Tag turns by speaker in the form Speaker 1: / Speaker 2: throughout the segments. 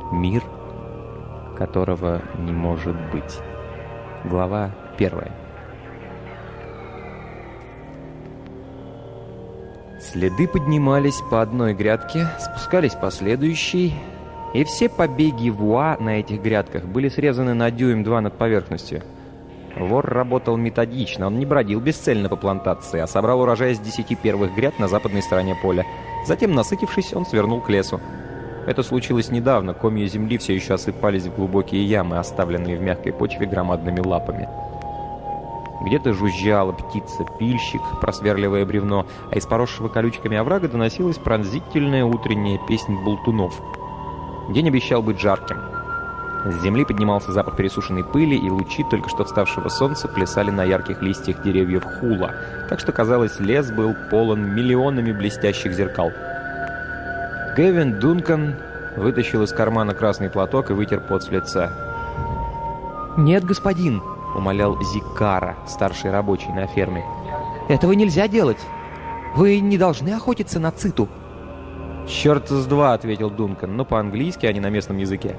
Speaker 1: Мир, которого не может быть. Глава 1. Следы поднимались по одной грядке, спускались по следующей, и все побеги вуа на этих грядках были срезаны на дюйм-два над поверхностью. Вор работал методично, он не бродил бесцельно по плантации, а собрал урожай с 10 первых гряд на западной стороне поля. Затем, насытившись, он свернул к лесу. Это случилось недавно, комья земли все еще осыпались в глубокие ямы, оставленные в мягкой почве громадными лапами. Где-то жужжала птица-пильщик, просверливая бревно, а из поросшего колючками оврага доносилась пронзительная утренняя песнь болтунов. День обещал быть жарким. С земли поднимался запах пересушенной пыли, и лучи только что вставшего солнца плясали на ярких листьях деревьев хула, так что, казалось, лес был полон миллионами блестящих зеркал. Гэвин Дункан вытащил из кармана красный платок и вытер пот с лица.
Speaker 2: «Нет, господин»,
Speaker 1: — умолял Зикара, старший рабочий на ферме.
Speaker 2: «Этого нельзя делать. Вы не должны охотиться на циту».
Speaker 1: «Черт с два», — ответил Дункан, но по-английски, а не на местном языке.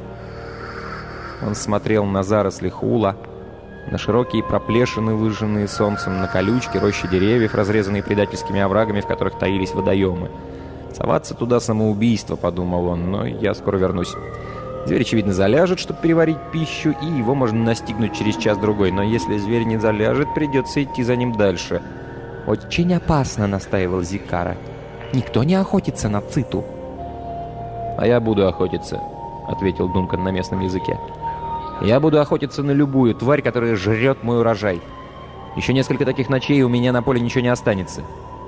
Speaker 1: Он смотрел на заросли хула, на широкие проплешины, выжженные солнцем, на колючки, рощи деревьев, разрезанные предательскими оврагами, в которых таились водоемы. «Соваться туда самоубийство», — подумал он, — «но я скоро вернусь». Зверь, очевидно, заляжет, чтобы переварить пищу, и его можно настигнуть через час-другой. Но если зверь не заляжет, придется идти за ним дальше.
Speaker 2: «Очень опасно», — настаивал Зикара. «Никто не охотится на циту».
Speaker 1: «А я буду охотиться», — ответил Дункан на местном языке. «Я буду охотиться на любую тварь, которая жрет мой урожай. Еще несколько таких ночей, и у меня на поле ничего не останется».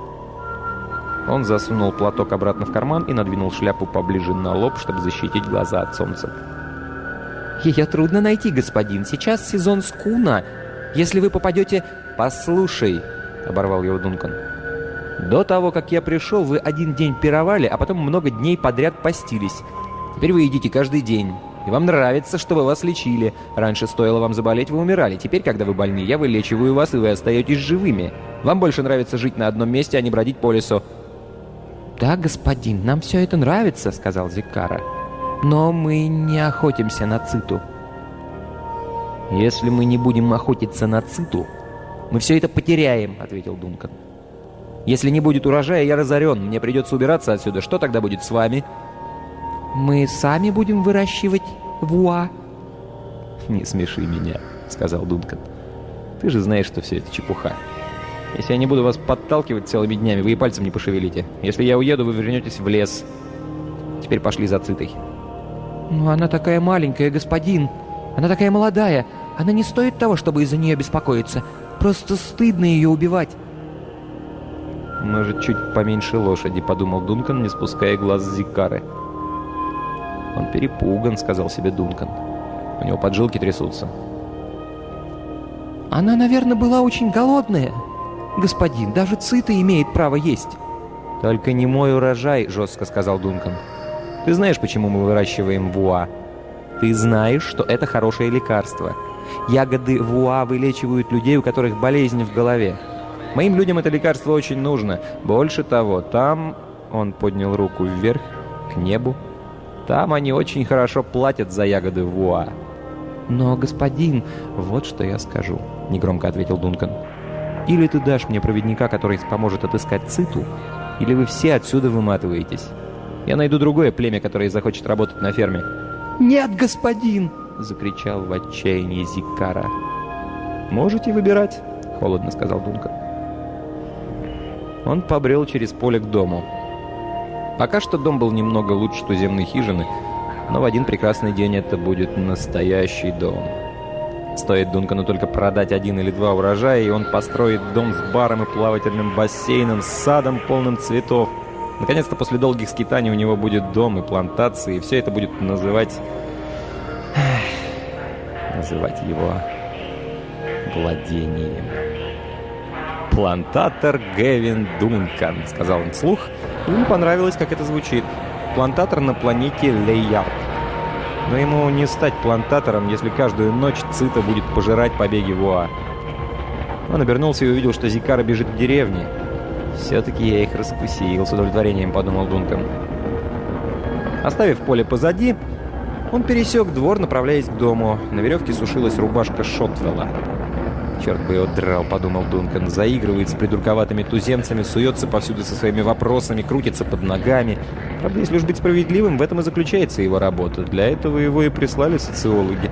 Speaker 1: Он засунул платок обратно в карман и надвинул шляпу поближе на лоб, чтобы защитить глаза от солнца.
Speaker 2: «Ее трудно найти, господин. Сейчас сезон скуна. Если вы попадете...»
Speaker 1: «Послушай», — оборвал его Дункан. «До того, как я пришел, вы один день пировали, а потом много дней подряд постились. Теперь вы едите каждый день. И вам нравится, чтобы вас лечили. Раньше стоило вам заболеть, вы умирали. Теперь, когда вы больны, я вылечиваю вас, и вы остаетесь живыми. Вам больше нравится жить на одном месте, а не бродить по лесу».
Speaker 2: «Да, господин, нам все это нравится», — сказал Зикара. «Но мы не охотимся на циту».
Speaker 1: «Если мы не будем охотиться на циту, мы все это потеряем», — ответил Дункан. «Если не будет урожая, я разорен, мне придется убираться отсюда. Что тогда будет с вами?»
Speaker 2: «Мы сами будем выращивать вуа».
Speaker 1: «Не смеши меня», — сказал Дункан. «Ты же знаешь, что все это чепуха. Если я не буду вас подталкивать целыми днями, вы и пальцем не пошевелите. Если я уеду, вы вернетесь в лес. Теперь пошли за цитой».
Speaker 2: «Но она такая маленькая, господин. Она такая молодая. Она не стоит того, чтобы из-за нее беспокоиться. Просто стыдно ее убивать».
Speaker 1: «Может, чуть поменьше лошади», — подумал Дункан, не спуская глаз с Зикары. «Он перепуган», — сказал себе Дункан. «У него поджилки трясутся».
Speaker 2: «Она, наверное, была очень голодная. Господин, даже цита имеет право есть».
Speaker 1: «Только не мой урожай», — жестко сказал Дункан. «Ты знаешь, почему мы выращиваем вуа? Ты знаешь, что это хорошее лекарство. Ягоды вуа вылечивают людей, у которых болезнь в голове. Моим людям это лекарство очень нужно. Больше того, там...» Он поднял руку вверх, к небу. «Там они очень хорошо платят за ягоды вуа».
Speaker 2: «Но, господин...»
Speaker 1: «Вот что я скажу», — негромко ответил Дункан. «Или ты дашь мне проводника, который поможет отыскать циту, или вы все отсюда выматываетесь. Я найду другое племя, которое захочет работать на ферме».
Speaker 2: «Нет, господин!»
Speaker 1: — закричал в отчаянии Зикара. «Можете выбирать», — холодно сказал Дункан. Он побрел через поле к дому. Пока что дом был немного лучше туземной хижины, но в один прекрасный день это будет настоящий дом. Стоит Дункану только продать 1 или 2 урожая, и он построит дом с баром и плавательным бассейном, с садом, полным цветов. Наконец-то, после долгих скитаний, у него будет дом и плантации, и все это будет называть его владением. «Плантатор Гэвин Дункан», — сказал он вслух, и ему понравилось, как это звучит. Плантатор на планете Лейярд. Но ему не стать плантатором, если каждую ночь цита будет пожирать побеги вуа. Он обернулся и увидел, что Зикара бежит к деревне. «Все-таки я их раскусил», — с удовлетворением подумал Дункан. Оставив поле позади, Он пересек двор, направляясь к дому. На веревке сушилась рубашка Шотвелла. «Черт бы его драл», — подумал Дункан. Заигрывает с придурковатыми туземцами, суется повсюду со своими вопросами, крутится под ногами. Правда, если уж быть справедливым, в этом и заключается его работа. Для этого его и прислали социологи.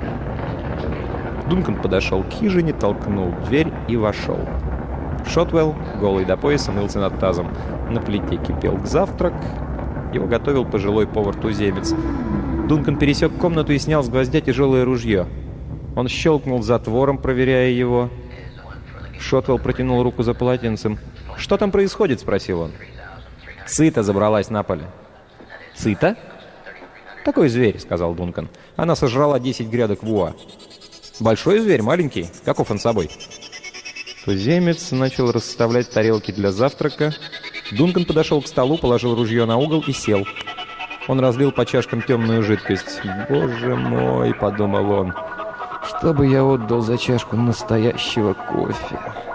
Speaker 1: Дункан подошел к хижине, толкнул дверь и вошел. Шотвелл, голый до пояса, мылся над тазом. На плите кипел завтрак. Его готовил пожилой повар-туземец. Дункан пересек комнату и снял с гвоздя тяжелое ружье. Он щелкнул затвором, проверяя его. Шотвелл протянул руку за полотенцем. «Что там происходит?» — спросил он. «Цита забралась на поле». «Цита?» «Такой зверь», — сказал Дункан. «Она сожрала 10 грядок вуа». «Большой зверь, маленький? Каков он собой?» Туземец начал расставлять тарелки для завтрака. Дункан подошел к столу, положил ружье на угол и сел. Он разлил по чашкам темную жидкость. «Боже мой!» — подумал он. «Что бы я отдал за чашку настоящего кофе?»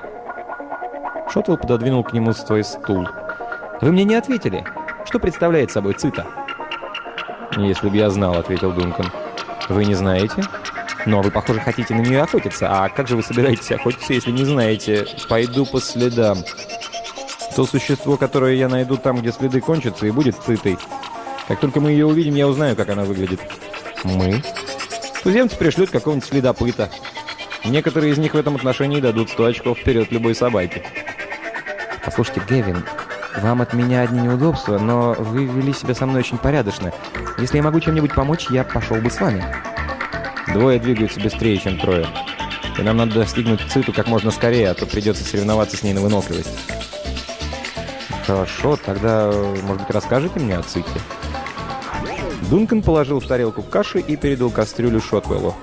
Speaker 1: Шотвелл пододвинул к нему свой стул. «Вы мне не ответили. Что представляет собой цита?» «Если бы я знал», — ответил Дункан. «Вы не знаете? Но вы, похоже, хотите на нее охотиться. А как же вы собираетесь охотиться, если не знаете? Пойду по следам. То существо, которое я найду там, где следы кончатся, и будет цитой. Как только мы ее увидим, я узнаю, как она выглядит». «Мы?» «Туземцы пришлют какого-нибудь следопыта. Некоторые из них в этом отношении дадут 100 очков вперед любой собаке». «Послушайте, Гевин, вам от меня одни неудобства, но вы вели себя со мной очень порядочно. Если я могу чем-нибудь помочь, я пошел бы с вами». «Двое двигаются быстрее, чем трое. И нам надо достигнуть циту как можно скорее, а то придется соревноваться с ней на выносливость». «Хорошо, тогда, может быть, расскажете мне о ците?» Дункан положил в тарелку каши и передал кастрюлю Шотвеллу.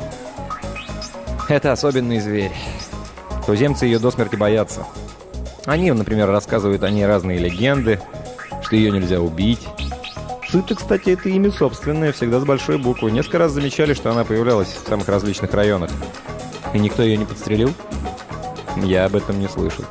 Speaker 1: «Это особенный зверь. Туземцы ее до смерти боятся. Они, например, рассказывают о ней разные легенды, что ее нельзя убить. Цита, кстати, это имя собственное, всегда с большой буквы. Несколько раз замечали, что она появлялась в самых различных районах. И никто ее не подстрелил? Я об этом не слышал».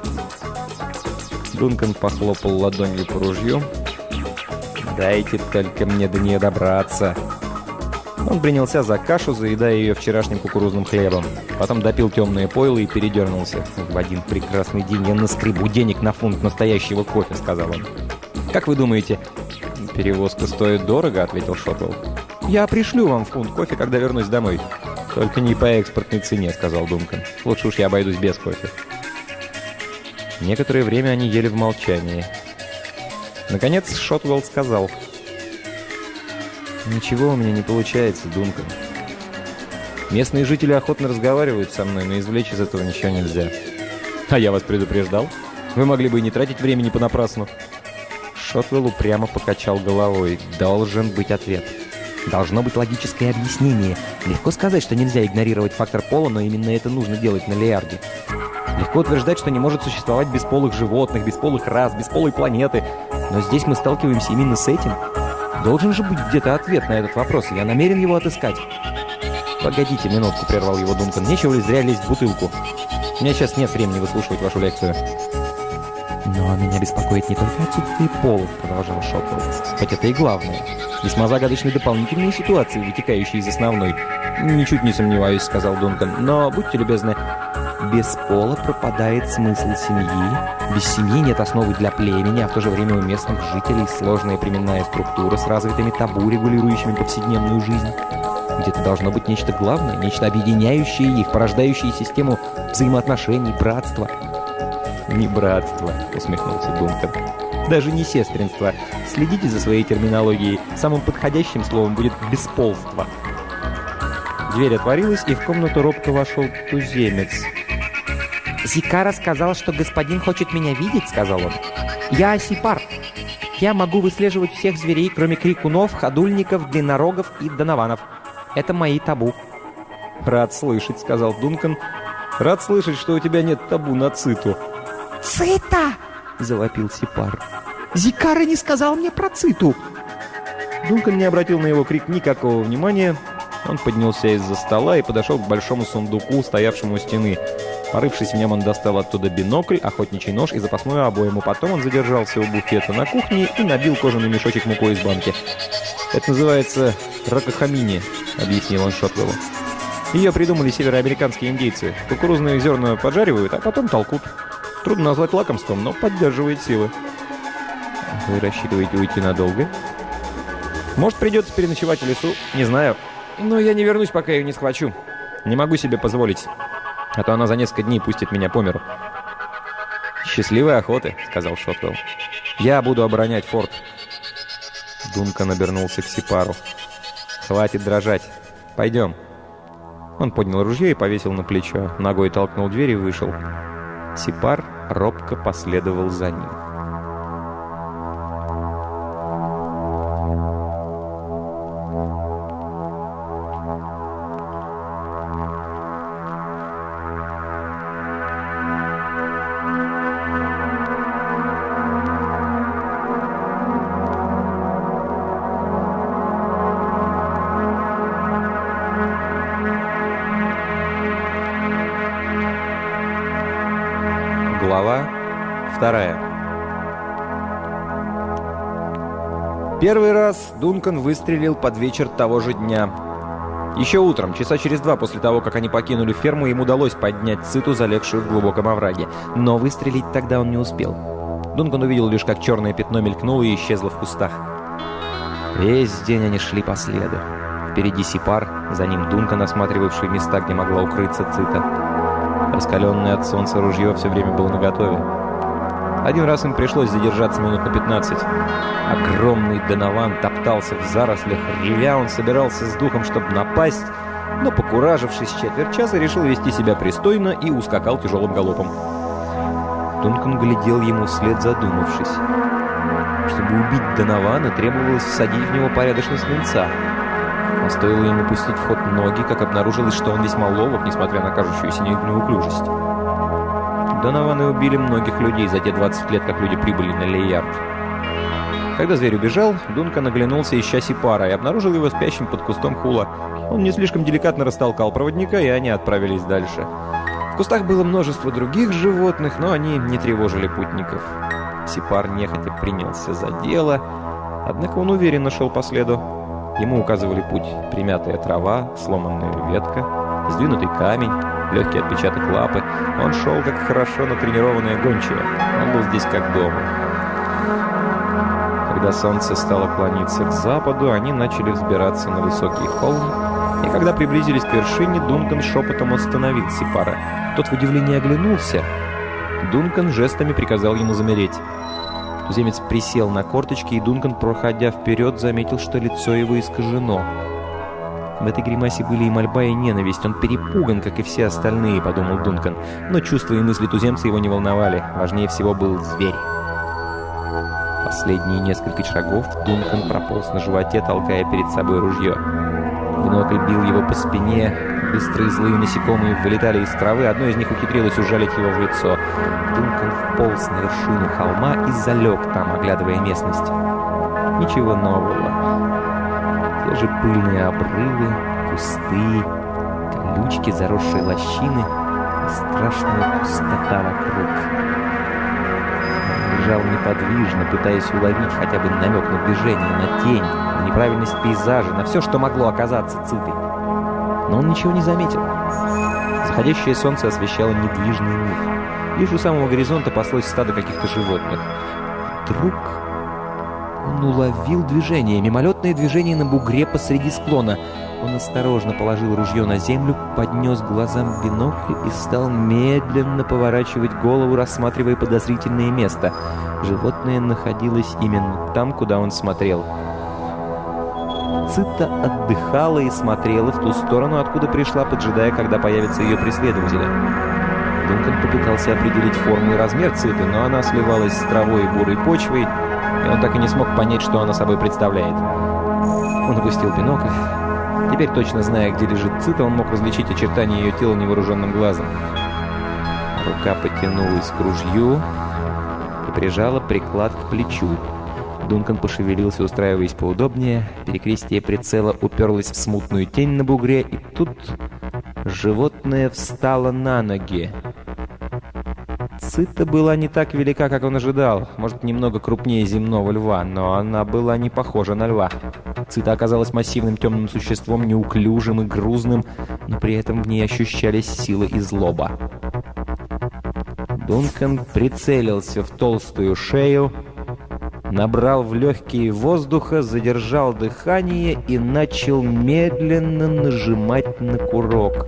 Speaker 1: Дункан похлопал ладонью по ружью. «Дайте только мне до нее добраться». Он принялся за кашу, заедая ее вчерашним кукурузным хлебом. Потом допил темное пойло и передернулся. «В один прекрасный день я наскребу денег на фунт настоящего кофе», — сказал он. «Как вы думаете?» «Перевозка стоит дорого», — ответил Шотвелл. «Я пришлю вам фунт кофе, когда вернусь домой». «Только не по экспортной цене», — сказал Дункан. «Лучше уж я обойдусь без кофе». Некоторое время они ели в молчании. Наконец Шотвелл сказал: «Ничего у меня не получается, Дункан. Местные жители охотно разговаривают со мной, но извлечь из этого ничего нельзя». «А я вас предупреждал. Вы могли бы и не тратить времени понапрасну». Шотвелл упрямо покачал головой. «Должен быть ответ. Должно быть логическое объяснение. Легко сказать, что нельзя игнорировать фактор пола, но именно это нужно делать на Леарде. Легко утверждать, что не может существовать бесполых животных, бесполых рас, бесполой планеты. Но здесь мы сталкиваемся именно с этим. Должен же быть где-то ответ на этот вопрос, и я намерен его отыскать». «Погодите минутку», — прервал его Дункан. «Нечего ли зря лезть в бутылку? У меня сейчас нет времени выслушивать вашу лекцию». «Но меня беспокоит не только отсутствие полов», — продолжал Шотвелл. «Хоть это и главное. Весьма загадочные дополнительные ситуации, вытекающие из основной». «Ничуть не сомневаюсь», — сказал Дункан. «Но будьте любезны». «Без пола пропадает смысл семьи. Без семьи нет основы для племени, а в то же время у местных жителей сложная племенная структура с развитыми табу, регулирующими повседневную жизнь. Где-то должно быть нечто главное, нечто объединяющее их, порождающее систему взаимоотношений, братства». «Не братство», — усмехнулся Дункан. «Даже не сестринство. Следите за своей терминологией. Самым подходящим словом будет бесполство». Дверь отворилась, и в комнату робко вошел туземец. «Зикара сказал, что господин хочет меня видеть», — сказал он. «Я Сипар. Я могу выслеживать всех зверей, кроме крикунов, ходульников, длиннорогов и донованов. Это мои табу». «Рад слышать», — сказал Дункан. «Рад слышать, что у тебя нет табу на циту».
Speaker 2: «Цита!» — завопил Сипар. «Зикара не сказал мне про циту!»
Speaker 1: Дункан не обратил на его крик никакого внимания. Он поднялся из-за стола и подошел к большому сундуку, стоявшему у стены. Порывшись в нем, он достал оттуда бинокль, охотничий нож и запасную обойму. Потом он задержался у буфета на кухне и набил кожаный мешочек мукой из банки. Это называется ракохамини. — объяснил он Шотвеллу. «Ее придумали североамериканские индейцы. Кукурузные зерна поджаривают, а потом толкут. Трудно назвать лакомством, но поддерживает силы». «Вы рассчитываете уйти надолго?» «Может, придется переночевать в лесу. Не знаю. Но я не вернусь, пока ее не схвачу. Не могу себе позволить. А то она за несколько дней пустит меня по миру». «Счастливой охоты», — сказал Шотвелл. «Я буду оборонять форт». Дункан обернулся к Сипару. «Хватит дрожать. Пойдем». Он поднял ружье и повесил на плечо. Ногой толкнул дверь и вышел. Сипар робко последовал за ним. Глава 2. Первый раз Дункан выстрелил под вечер того же дня. Еще утром, часа через 2 после того, как они покинули ферму, им удалось поднять Циту, залегшую в глубоком овраге. Но выстрелить тогда он не успел. Дункан увидел лишь, как черное пятно мелькнуло и исчезло в кустах. Весь день они шли по следу. Впереди Сипар, за ним Дункан, осматривавший места, где могла укрыться Цита. Раскаленное от солнца ружье все время было наготове. Один раз им пришлось задержаться минут на 15. Огромный Донован топтался в зарослях, ревя он собирался с духом, чтобы напасть, но, покуражившись четверть часа, решил вести себя пристойно и ускакал тяжелым галопом. Дункан глядел ему вслед, задумавшись. Чтобы убить Донована, требовалось всадить в него порядочно свинца. А стоило ему пустить в ход ноги, как обнаружилось, что он весьма ловок, несмотря на кажущуюся неуклюжесть. Донованы убили многих людей за те 20 лет, как люди прибыли на Лейярд. Когда зверь убежал, Дункан оглянулся, ища Сипара, и обнаружил его спящим под кустом хула. Он не слишком деликатно растолкал проводника, и они отправились дальше. В кустах было множество других животных, но они не тревожили путников. Сипар нехотя принялся за дело, однако он уверенно шел по следу. Ему указывали путь примятая трава, сломанная ветка, сдвинутый камень, легкий отпечаток лапы. Он шел, как хорошо натренированная гончая. Он был здесь как дома. Когда солнце стало клониться к западу, они начали взбираться на высокий холм. И когда приблизились к вершине, Дункан шепотом остановил Сипара. Тот в удивлении оглянулся. Дункан жестами приказал ему замереть. Туземец присел на корточки, и Дункан, проходя вперед, заметил, что лицо его искажено. В этой гримасе были и мольба, и ненависть. Он перепуган, как и все остальные, подумал Дункан. Но чувства и мысли туземца его не волновали. Важнее всего был зверь. Последние несколько шагов Дункан прополз на животе, толкая перед собой ружье. Бинокль бил его по спине. Быстрые злые насекомые вылетали из травы. Одно из них ухитрилось ужалить его в лицо. Дункан вполз на вершину холма и залег там, оглядывая местность. Ничего нового. Те же пыльные обрывы, кусты, колючки, заросшие лощины и страшная пустота вокруг. Он лежал неподвижно, пытаясь уловить хотя бы намек на движение, на тень, на неправильность пейзажа, на все, что могло оказаться Цитой. Но он ничего не заметил. Заходящее солнце освещало недвижный мир. Лишь у самого горизонта паслось стадо каких-то животных. Вдруг он уловил движение, мимолетное движение на бугре посреди склона. Он осторожно положил ружье на землю, поднес к глазам бинокль и стал медленно поворачивать голову, рассматривая подозрительное место. Животное находилось именно там, куда он смотрел. Цита отдыхала и смотрела в ту сторону, откуда пришла, поджидая, когда появятся ее преследователи. Дункан попытался определить форму и размер Циты, но она сливалась с травой и бурой почвой, и он так и не смог понять, что она собой представляет. Он опустил бинокль. Теперь, точно зная, где лежит Цита, он мог различить очертания ее тела невооруженным глазом. Рука потянулась к ружью и прижала приклад к плечу. Дункан пошевелился, устраиваясь поудобнее. Перекрестие прицела уперлось в смутную тень на бугре, и тут животное встало на ноги. Цита была не так велика, как он ожидал. Может, немного крупнее земного льва, но она была не похожа на льва. Цита оказалась массивным темным существом, неуклюжим и грузным, но при этом в ней ощущались сила и злоба. Дункан прицелился в толстую шею, набрал в легкие воздуха, задержал дыхание и начал медленно нажимать на курок.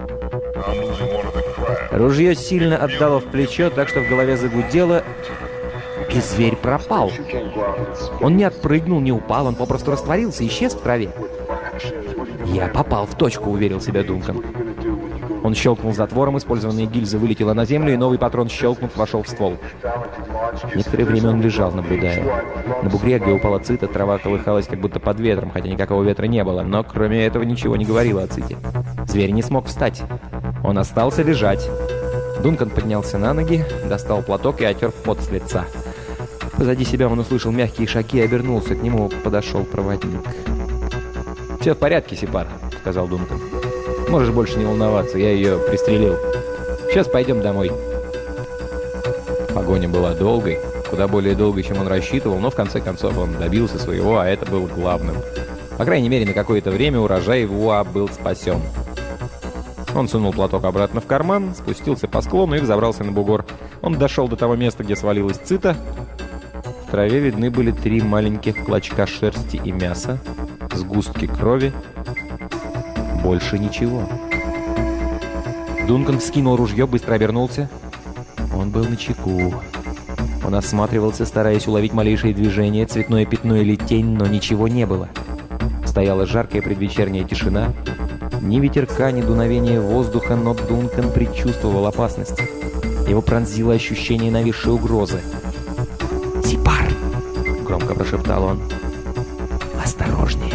Speaker 1: Ружье сильно отдало в плечо, так что в голове загудело, и зверь пропал. Он не отпрыгнул, не упал, он попросту растворился, исчез в траве. «Я попал в точку», — уверил себя Дункан. Он щелкнул затвором, использованная гильза вылетела на землю, и новый патрон, щелкнув, вошел в ствол. Некоторое время он лежал, наблюдая. На бугре, где упала Цита, трава колыхалась как будто под ветром, хотя никакого ветра не было, но кроме этого ничего не говорило о Ците. Зверь не смог встать. Он остался лежать. Дункан поднялся на ноги, достал платок и отер пот с лица. Позади себя он услышал мягкие шаги и обернулся. К нему подошел проводник. «Все в порядке, Сипар», — сказал Дункан. «Можешь больше не волноваться, я ее пристрелил. Сейчас пойдем домой». Погоня была долгой, куда более долгой, чем он рассчитывал, но в конце концов он добился своего, а это было главным. По крайней мере, на какое-то время урожай Вуа был спасен. Он сунул платок обратно в карман, спустился по склону и взобрался на бугор. Он дошел до того места, где свалилась Цита. В траве видны были 3 маленьких клочка шерсти и мяса, сгустки крови. Больше ничего. Дункан вскинул ружье, быстро обернулся. Он был начеку. Он осматривался, стараясь уловить малейшее движение, цветное пятно или тень, но ничего не было. Стояла жаркая предвечерняя тишина. Ни ветерка, ни дуновения воздуха, но Дункан предчувствовал опасность. Его пронзило ощущение нависшей угрозы. «Сипар!» — громко прошептал он. «Осторожнее!»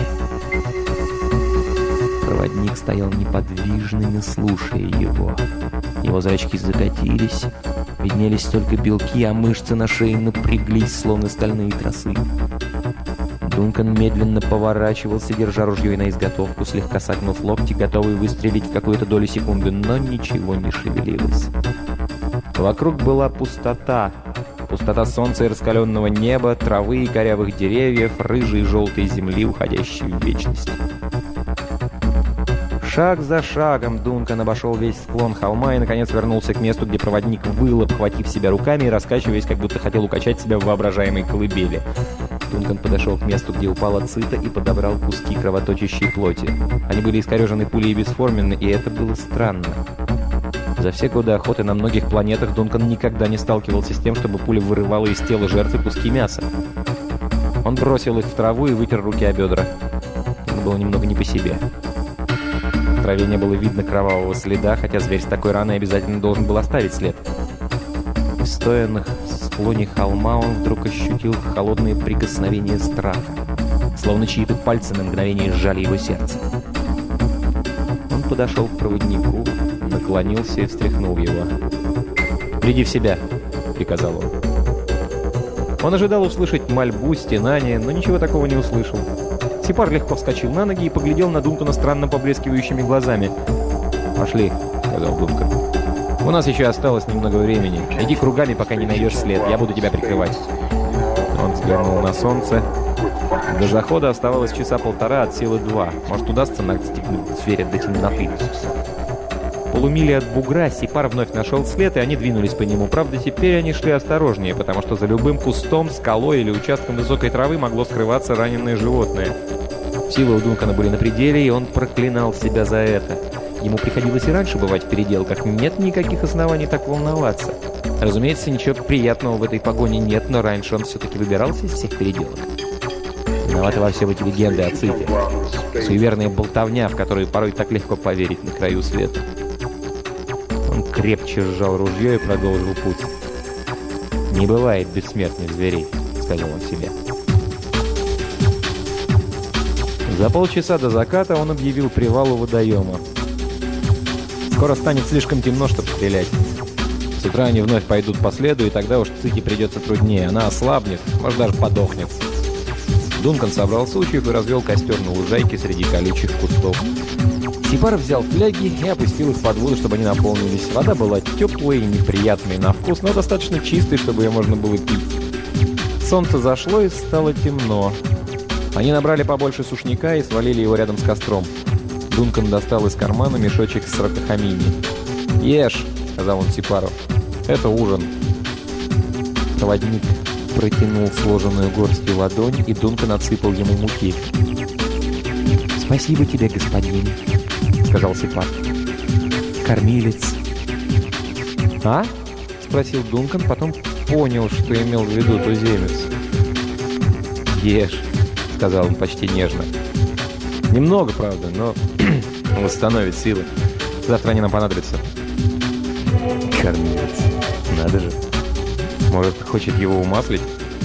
Speaker 1: Проводник стоял неподвижно, не слушая его. Его зрачки закатились, виднелись только белки, а мышцы на шее напряглись, словно стальные тросы. Дункан медленно поворачивался, держа ружье на изготовку, слегка согнув локти, готовый выстрелить в какую-то долю секунды, но ничего не шевелилось. Вокруг была пустота. Пустота солнца и раскаленного неба, травы и корявых деревьев, рыжей и желтой земли, уходящей в вечность. Шаг за шагом Дункан обошел весь склон холма и, наконец, вернулся к месту, где проводник выл, обхватив себя руками и раскачиваясь, как будто хотел укачать себя в воображаемой колыбели. Дункан подошел к месту, где упала Цита, и подобрал куски кровоточащей плоти. Они были искорежены пулей и бесформенны, и это было странно. За все годы охоты на многих планетах Дункан никогда не сталкивался с тем, чтобы пуля вырывала из тела жертвы куски мяса. Он бросил их в траву и вытер руки о бедра. Ему было немного не по себе. В траве не было видно кровавого следа, хотя зверь с такой раной обязательно должен был оставить след. Стоя на склоне холма, он вдруг ощутил холодные прикосновения страха, словно чьи-то пальцы на мгновение сжали его сердце. Он подошел к проводнику, наклонился и встряхнул его. «Приди в себя», — приказал он. Он ожидал услышать мольбу, стенание, но ничего такого не услышал. Сипар легко вскочил на ноги и поглядел на Дункана странно поблескивающими глазами. «Пошли», — сказал Дункан. «У нас еще осталось немного времени. Иди кругами, пока не найдешь след. Я буду тебя прикрывать». Он взглянул на солнце. До захода оставалось часа полтора, от силы 2. Может, удастся настигнуть зверя до темноты. В полумиле от бугра Сипар вновь нашел след, и они двинулись по нему. Правда, теперь они шли осторожнее, потому что за любым кустом, скалой или участком высокой травы могло скрываться раненое животное. Силы у Дункана были на пределе, и он проклинал себя за это. Ему приходилось и раньше бывать в переделках. Нет никаких оснований так волноваться. Разумеется, ничего приятного в этой погоне нет, но раньше он все-таки выбирался из всех переделок. Виноваты во всем эти легенды о Ците. Суеверная болтовня, в которую порой так легко поверить на краю света. Он крепче сжал ружье и продолжил путь. «Не бывает бессмертных зверей», — сказал он себе. За полчаса до заката он объявил привал у водоема. Скоро станет слишком темно, чтобы стрелять. С утра они вновь пойдут по следу, и тогда уж Ците придется труднее. Она ослабнет, может, даже подохнет. Дункан собрал сучьев и развел костер на лужайке среди колючих кустов. Сипар взял фляги и опустил их под воду, чтобы они наполнились. Вода была теплой и неприятной на вкус, но достаточно чистой, чтобы ее можно было пить. Солнце зашло и стало темно. Они набрали побольше сушняка и свалили его рядом с костром. Дункан достал из кармана мешочек с ракохамини. «Ешь», — сказал он Сипару, — «это ужин». Проводник протянул сложенную горстью ладонь, и Дункан отсыпал ему муки.
Speaker 2: «Спасибо тебе, господин», — сказал Сипар. «Кормилец».
Speaker 1: «А?» — спросил Дункан, потом понял, что имел в виду туземец. «Ешь», — сказал он почти нежно. «Немного, правда, но восстановит силы. Завтра они нам понадобятся». Кормилец. Надо же. Может, хочет его умаслить?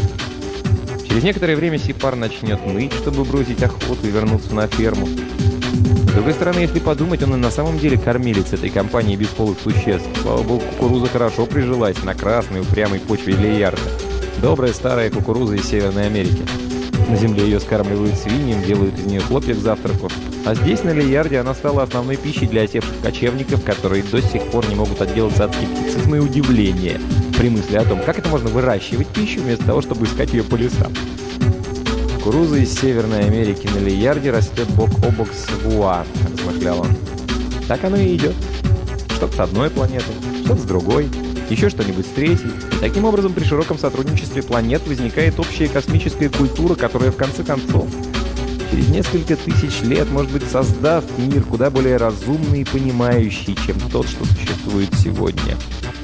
Speaker 1: Через некоторое время Сипар начнет ныть, чтобы бросить охоту и вернуться на ферму. С другой стороны, если подумать, он и на самом деле кормилец этой компании бесполых существ. Слава богу, кукуруза хорошо прижилась на красной упрямой почве Лейярда. Добрая старая кукуруза из Северной Америки. На земле ее скармливают свиньям, делают из нее хлопья к завтраку. А здесь, на Лейярде, она стала основной пищей для осевших кочевников, которые до сих пор не могут отделаться от скептицизма и удивления при мысли о том, как это можно выращивать пищу вместо того, чтобы искать ее по лесам. Кукуруза из Северной Америки на Лейярде растет бок о бок с Вуа, размышлял он. Так оно и идет. Что-то с одной планеты, что-то с другой, еще что-нибудь с третьей. И таким образом, при широком сотрудничестве планет возникает общая космическая культура, которая, в конце концов, через несколько тысяч лет, может быть, создаст мир куда более разумный и понимающий, чем тот, что существует сегодня.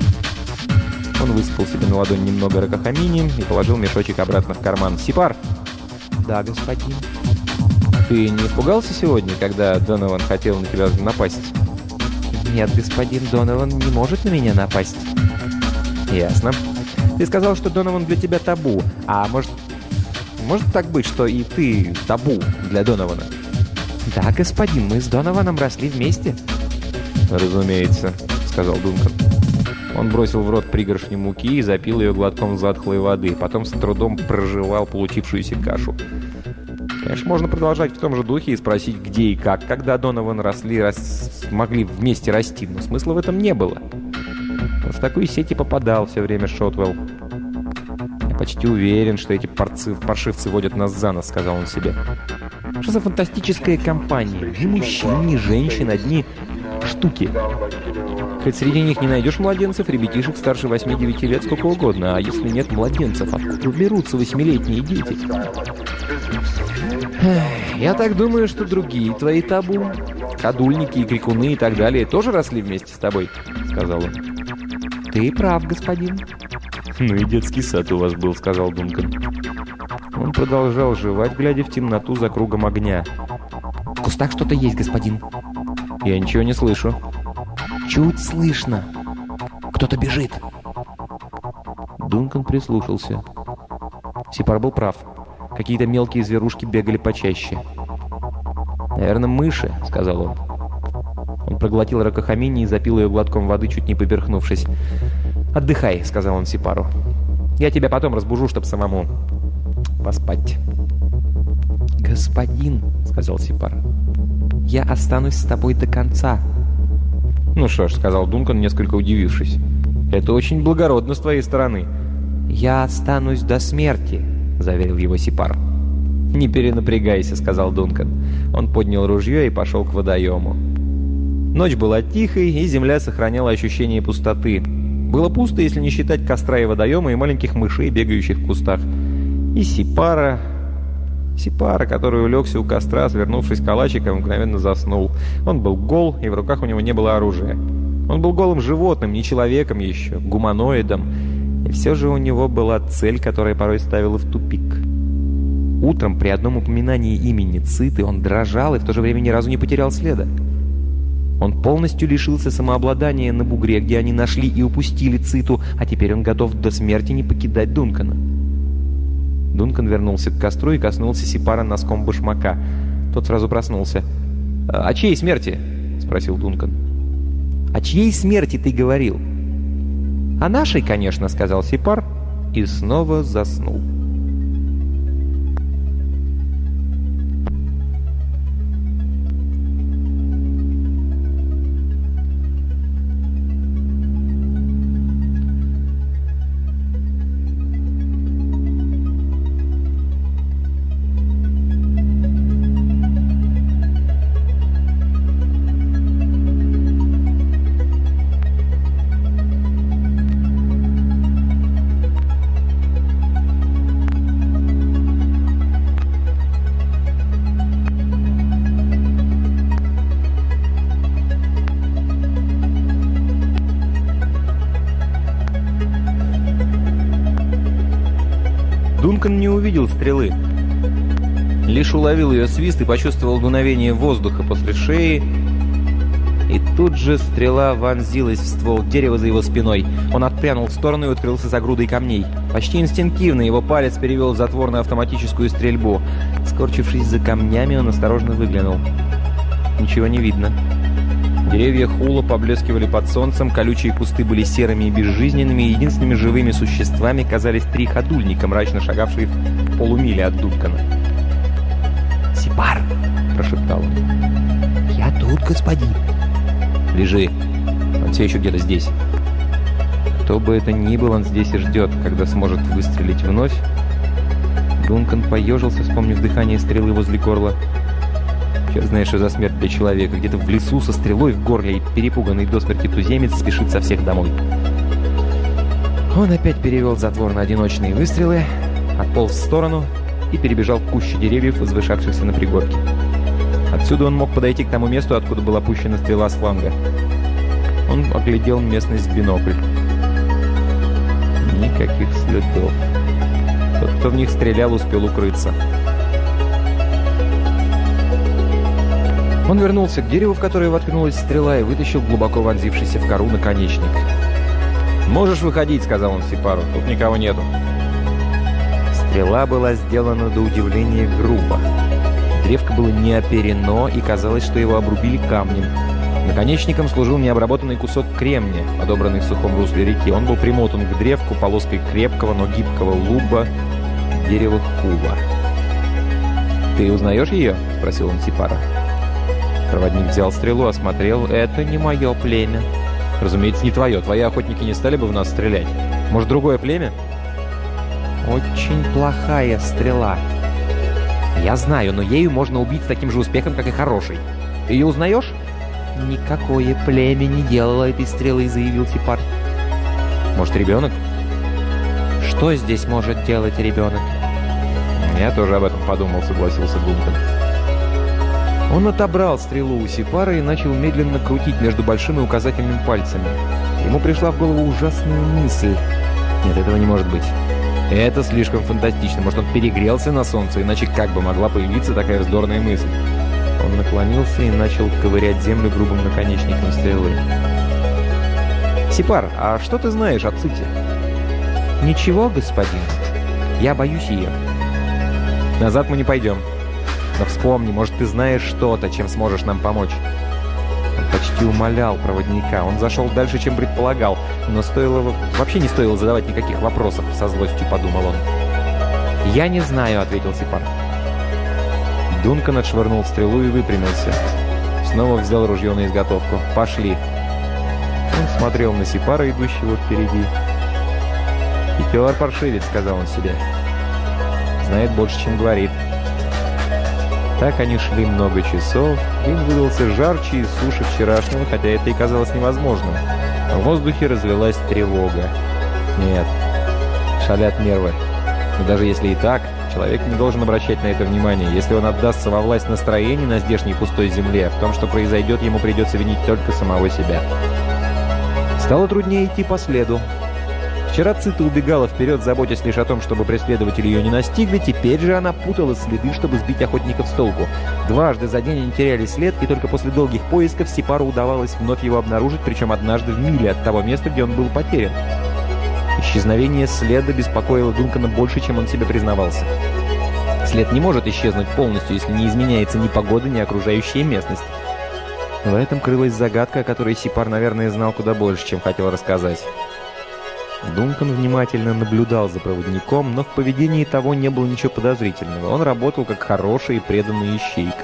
Speaker 1: Он высыпал себе на ладонь немного ракохамини и положил мешочек обратно в карман. «Сипар!»
Speaker 2: «Да, господин».
Speaker 1: «Ты не испугался сегодня, когда Донован хотел на тебя напасть?»
Speaker 2: «Нет, господин, Донован не может на меня напасть».
Speaker 1: «Ясно. Ты сказал, что Донован для тебя табу. А может так быть, что и ты табу для Донована?»
Speaker 2: «Да, господин, мы с Донованом росли вместе».
Speaker 1: «Разумеется», — сказал Дункан. Он бросил в рот пригоршню муки и запил ее глотком затхлой воды, потом с трудом прожевал получившуюся кашу. Конечно, можно продолжать в том же духе и спросить, где и как, когда Донован могли вместе расти, но смысла в этом не было. Он в такую сеть и попадал все время Шотвелл. «Я почти уверен, что эти паршивцы водят нас за нос», — сказал он себе. «Что за фантастическая компания? Ни мужчин, ни женщин, одни штуки. Хоть среди них не найдешь младенцев, ребятишек старше 8-9 лет сколько угодно, а если нет младенцев, откуда берутся 8-летние дети?» «Я так думаю, что другие твои табу, ходульники и крикуны и так далее, тоже росли вместе с тобой», — сказал он.
Speaker 2: «Ты прав, господин».
Speaker 1: «Ну и детский сад у вас был», — сказал Дункан. Он продолжал жевать, глядя в темноту за кругом огня.
Speaker 2: «В кустах что-то есть, господин».
Speaker 1: «Я ничего не слышу».
Speaker 2: «Чуть слышно. Кто-то бежит».
Speaker 1: Дункан прислушался. Сипар был прав. Какие-то мелкие зверушки бегали почаще. «Наверное, мыши», — сказал он. Он проглотил ракохамини и запил ее глотком воды, чуть не поперхнувшись. «Отдыхай», — сказал он Сипару. «Я тебя потом разбужу, чтобы самому поспать».
Speaker 2: «Господин», — сказал Сипар, — «я останусь с тобой до конца».
Speaker 1: «Ну что ж», — сказал Дункан, несколько удивившись. «Это очень благородно с твоей стороны».
Speaker 2: «Я останусь до смерти», — заверил его Сипар.
Speaker 1: «Не перенапрягайся», — сказал Дункан. Он поднял ружье и пошел к водоему. Ночь была тихой, и земля сохраняла ощущение пустоты. Было пусто, если не считать костра и водоема, и маленьких мышей, бегающих в кустах. И Сипара, который улегся у костра, свернувшись калачиком, мгновенно заснул. Он был гол, и в руках у него не было оружия. Он был голым животным, не человеком еще, гуманоидом. И все же у него была цель, которая порой ставила в тупик. Утром при одном упоминании имени Циты он дрожал и в то же время ни разу не потерял следа. Он полностью лишился самообладания на бугре, где они нашли и упустили Циту, а теперь он готов до смерти не покидать Дункана. Дункан вернулся к костру и коснулся Сипара носком башмака. Тот сразу проснулся. «О чьей смерти?» — спросил Дункан. «О чьей смерти ты говорил?» «О нашей, конечно», — сказал Сипар и снова заснул. Дункан не увидел стрелы. Лишь уловил ее свист и почувствовал дуновение воздуха после шеи. И тут же стрела вонзилась в ствол дерева за его спиной. Он отпрянул в сторону и открылся за грудой камней. Почти инстинктивно его палец перевел затвор на автоматическую стрельбу. Скорчившись за камнями, он осторожно выглянул. Ничего не видно. Деревья хула поблескивали под солнцем, колючие кусты были серыми и безжизненными, и единственными живыми существами казались три ходульника, мрачно шагавшие в полумиле от Дункана.
Speaker 2: «Сипар!» – прошептал он. «Я тут, господин».
Speaker 1: «Лежи. Он все еще где-то здесь». Кто бы это ни был, он здесь и ждет, когда сможет выстрелить вновь. Дункан поежился, вспомнив дыхание стрелы возле горла. Черт знает, что за смерть для человека. Где-то в лесу со стрелой в горле, и перепуганный до смерти туземец спешит со всех домой. Он опять перевел затвор на одиночные выстрелы, отполз в сторону и перебежал к куще деревьев, возвышавшихся на пригорке. Отсюда он мог подойти к тому месту, откуда была пущена стрела с фланга. Он оглядел местность в бинокль. Никаких следов. Тот, кто в них стрелял, успел укрыться. Он вернулся к дереву, в которое воткнулась стрела, и вытащил глубоко вонзившийся в кору наконечник. «Можешь выходить», — сказал он Сипару. «Тут никого нету». Стрела была сделана до удивления грубо. Древко было не оперено, и казалось, что его обрубили камнем. Наконечником служил необработанный кусок кремния, подобранный в сухом русле реки. Он был примотан к древку полоской крепкого, но гибкого луба дерева хула. «Ты узнаешь ее?» — спросил он Сипара. Проводник взял стрелу, осмотрел. «Это не мое племя». «Разумеется, не твое. Твои охотники не стали бы в нас стрелять. Может, другое племя?»
Speaker 2: «Очень плохая стрела. Я знаю, но ею можно убить с таким же успехом, как и хорошей. Ты ее узнаешь?» «Никакое племя не делало этой стрелы», — заявил Сипар.
Speaker 1: «Может, ребенок?»
Speaker 2: «Что здесь может делать ребенок?»
Speaker 1: «Я тоже об этом подумал», — согласился Дункан. Он отобрал стрелу у Сипара и начал медленно крутить между большим и указательным пальцами. Ему пришла в голову ужасная мысль. Нет, этого не может быть. Это слишком фантастично. Может, он перегрелся на солнце, иначе как бы могла появиться такая вздорная мысль? Он наклонился и начал ковырять землю грубым наконечником стрелы. «Сипар, а что ты знаешь о Ците?»
Speaker 2: «Ничего, господин. Я боюсь ее».
Speaker 1: «Назад мы не пойдем. Но вспомни, может, ты знаешь что-то, чем сможешь нам помочь». Он почти умолял проводника. Он зашел дальше, чем предполагал. Но вообще не стоило задавать никаких вопросов, со злостью подумал он.
Speaker 2: «Я не знаю», — ответил Сипар.
Speaker 1: Дункан отшвырнул стрелу и выпрямился. Снова взял ружье на изготовку. «Пошли». Он смотрел на Сипара, идущего впереди. «Хитер паршивец», — сказал он себе. «Знает больше, чем говорит». Так они шли много часов. День выдался жарче и суше вчерашнего, хотя это и казалось невозможным. В воздухе развелась тревога. Нет, шалят нервы. Но даже если и так, человек не должен обращать на это внимание. Если он отдастся во власть настроений на здешней пустой земле, в том, что произойдет, ему придется винить только самого себя. Стало труднее идти по следу. Вчера Цита убегала вперед, заботясь лишь о том, чтобы преследователи ее не настигли. Теперь же она путала следы, чтобы сбить охотников с толку. Дважды за день они теряли след, и только после долгих поисков Сипару удавалось вновь его обнаружить, причем однажды в миле от того места, где он был потерян. Исчезновение следа беспокоило Дункана больше, чем он себе признавался. След не может исчезнуть полностью, если не изменяется ни погода, ни окружающая местность. В этом крылась загадка, о которой Сипар, наверное, знал куда больше, чем хотел рассказать. Дункан внимательно наблюдал за проводником, но в поведении того не было ничего подозрительного. Он работал как хороший и преданный ищейка.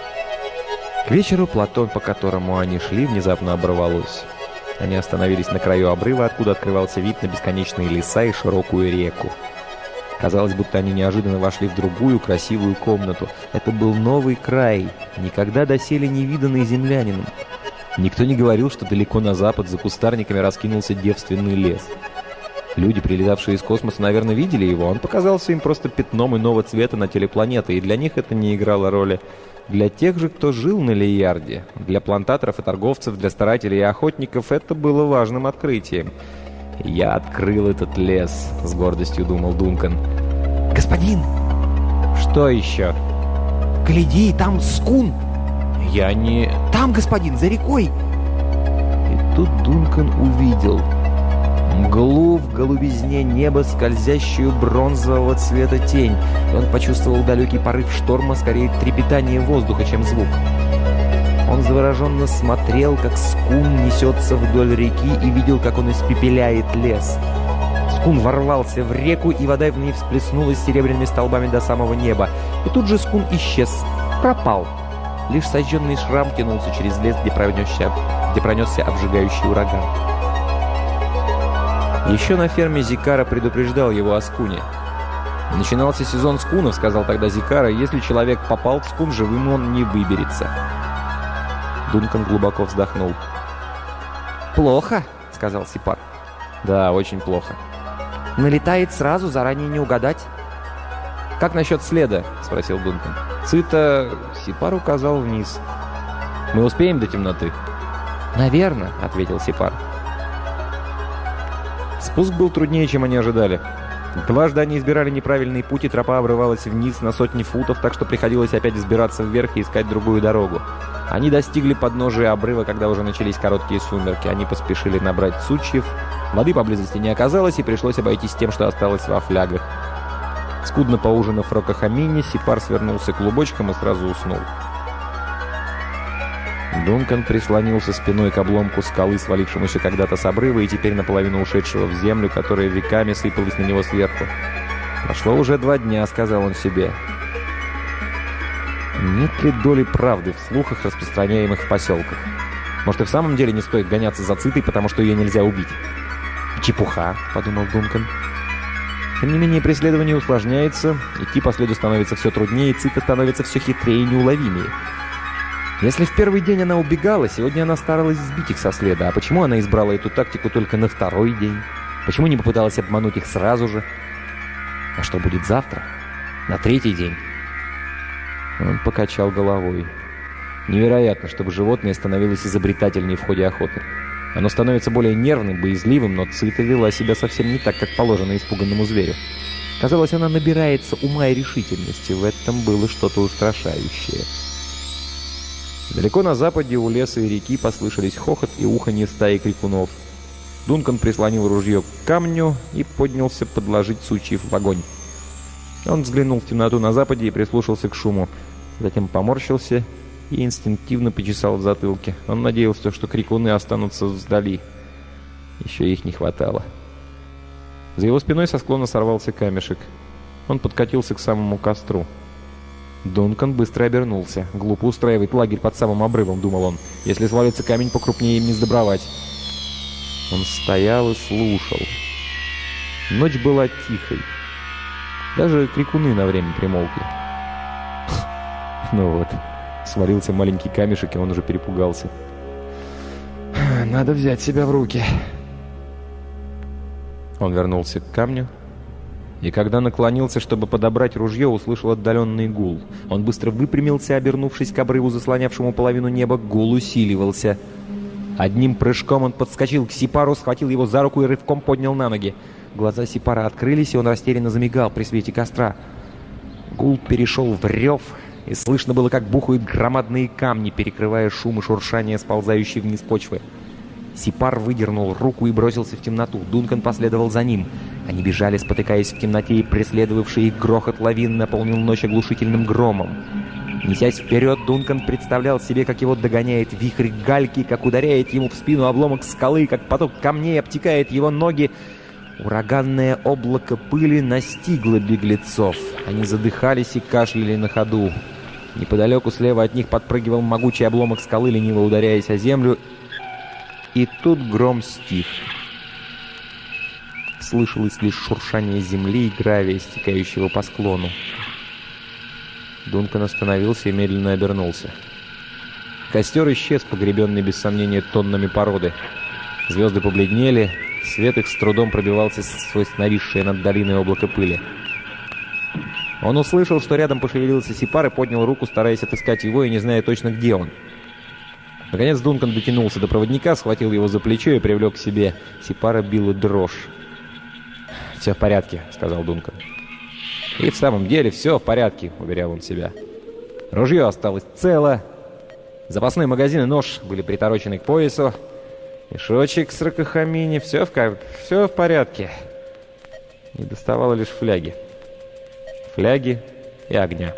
Speaker 1: К вечеру плато, по которому они шли, внезапно оборвалось. Они остановились на краю обрыва, откуда открывался вид на бесконечные леса и широкую реку. Казалось, будто они неожиданно вошли в другую красивую комнату. Это был новый край, никогда доселе не виданный землянином. Никто не говорил, что далеко на запад за кустарниками раскинулся девственный лес. Люди, прилетавшие из космоса, наверное, видели его. Он показался им просто пятном иного цвета на теле планеты, и для них это не играло роли. Для тех же, кто жил на Лейярде, для плантаторов и торговцев, для старателей и охотников, это было важным открытием. «Я открыл этот лес», — с гордостью думал Дункан.
Speaker 2: «Господин!»
Speaker 1: «Что еще?»
Speaker 2: «Гляди, там скун!»
Speaker 1: «Я не...»
Speaker 2: «Там, господин, за рекой!»
Speaker 1: И тут Дункан увидел мглу в голубизне неба, скользящую бронзового цвета тень. И он почувствовал далекий порыв шторма, скорее трепетание воздуха, чем звук. Он завороженно смотрел, как скун несется вдоль реки, и видел, как он испепеляет лес. Скун ворвался в реку, и вода в ней всплеснулась серебряными столбами до самого неба. И тут же скун исчез, пропал. Лишь сожженный шрам тянулся через лес, где пронесся обжигающий ураган. Еще на ферме Зикара предупреждал его о скуне. «Начинался сезон скунов», — сказал тогда Зикара, — «если человек попал в скун, живым он не выберется». Дункан глубоко вздохнул.
Speaker 2: «Плохо», — сказал Сипар.
Speaker 1: «Да, очень плохо».
Speaker 2: «Налетает сразу, заранее не угадать».
Speaker 1: «Как насчет следа?» — спросил Дункан. «Цита...» — Сипар указал вниз. «Мы успеем до темноты?»
Speaker 2: «Наверно», — ответил Сипар.
Speaker 1: Спуск был труднее, чем они ожидали. Дважды они избирали неправильный путь, и тропа обрывалась вниз на сотни футов, так что приходилось опять взбираться вверх и искать другую дорогу. Они достигли подножия обрыва, когда уже начались короткие сумерки. Они поспешили набрать сучьев. Воды поблизости не оказалось, и пришлось обойтись тем, что осталось во флягах. Скудно поужинав в рокохамине, Сипар свернулся клубочком и сразу уснул. Дункан прислонился спиной к обломку скалы, свалившемуся когда-то с обрыва и теперь наполовину ушедшего в землю, которая веками сыпалась на него сверху. «Прошло уже 2 дня», — сказал он себе. Нет ли доли правды в слухах, распространяемых в поселках? Может, и в самом деле не стоит гоняться за Цитой, потому что ее нельзя убить? «Чепуха», — подумал Дункан. Тем не менее, преследование усложняется, идти по следу становится все труднее, Цита становится все хитрее и неуловимее. Если в первый день она убегала, сегодня она старалась сбить их со следа. А почему она избрала эту тактику только на 2-й день? Почему не попыталась обмануть их сразу же? А что будет завтра? На 3-й день? Он покачал головой. Невероятно, чтобы животное становилось изобретательнее в ходе охоты. Оно становится более нервным, боязливым, но Цита вела себя совсем не так, как положено испуганному зверю. Казалось, она набирается ума и решительности. В этом было что-то устрашающее. Далеко на западе у леса и реки послышались хохот и уханье стаи крикунов. Дункан прислонил ружье к камню и поднялся подложить сучьев в огонь. Он взглянул в темноту на западе и прислушался к шуму. Затем поморщился и инстинктивно почесал в затылке. Он надеялся, что крикуны останутся вдали. Еще их не хватало. За его спиной со склона сорвался камешек. Он подкатился к самому костру. Дункан быстро обернулся. «Глупо устраивать лагерь под самым обрывом», — думал он. «Если свалится камень покрупнее, им не сдобровать». Он стоял и слушал. Ночь была тихой. Даже крикуны на время примолкли. Ну вот, свалился маленький камешек, и он уже перепугался. «Надо взять себя в руки». Он вернулся к камню. И когда наклонился, чтобы подобрать ружье, услышал отдаленный гул. Он быстро выпрямился, обернувшись к обрыву, заслонявшему половину неба. Гул усиливался. Одним прыжком он подскочил к Сипару, схватил его за руку и рывком поднял на ноги. Глаза Сипара открылись, и он растерянно замигал при свете костра. Гул перешел в рев, и слышно было, как бухают громадные камни, перекрывая шум и шуршание сползающей вниз почвы. Сипар выдернул руку и бросился в темноту. Дункан последовал за ним. Они бежали, спотыкаясь в темноте, и преследовавший их грохот лавин наполнил ночь оглушительным громом. Несясь вперед, Дункан представлял себе, как его догоняет вихрь гальки, как ударяет ему в спину обломок скалы, как поток камней обтекает его ноги. Ураганное облако пыли настигло беглецов. Они задыхались и кашляли на ходу. Неподалеку слева от них подпрыгивал могучий обломок скалы, лениво ударяясь о землю. И тут гром стих. Слышалось лишь шуршание земли и гравия, стекающего по склону. Дункан остановился и медленно обернулся. Костер исчез, погребенный без сомнения тоннами породы. Звезды побледнели, свет их с трудом пробивался сквозь нависшее над долиной облако пыли. Он услышал, что рядом пошевелился Сипар и поднял руку, стараясь отыскать его и не зная точно, где он. Наконец Дункан дотянулся до проводника, схватил его за плечо и привлек к себе. Сипара била дрожь. «Все в порядке», — сказал Дункан. И в самом деле все в порядке, уверял он себя. Ружье осталось цело, запасной магазин и нож были приторочены к поясу, мешочек с ракохамини, все в порядке. Не доставало лишь фляги. Фляги и огня.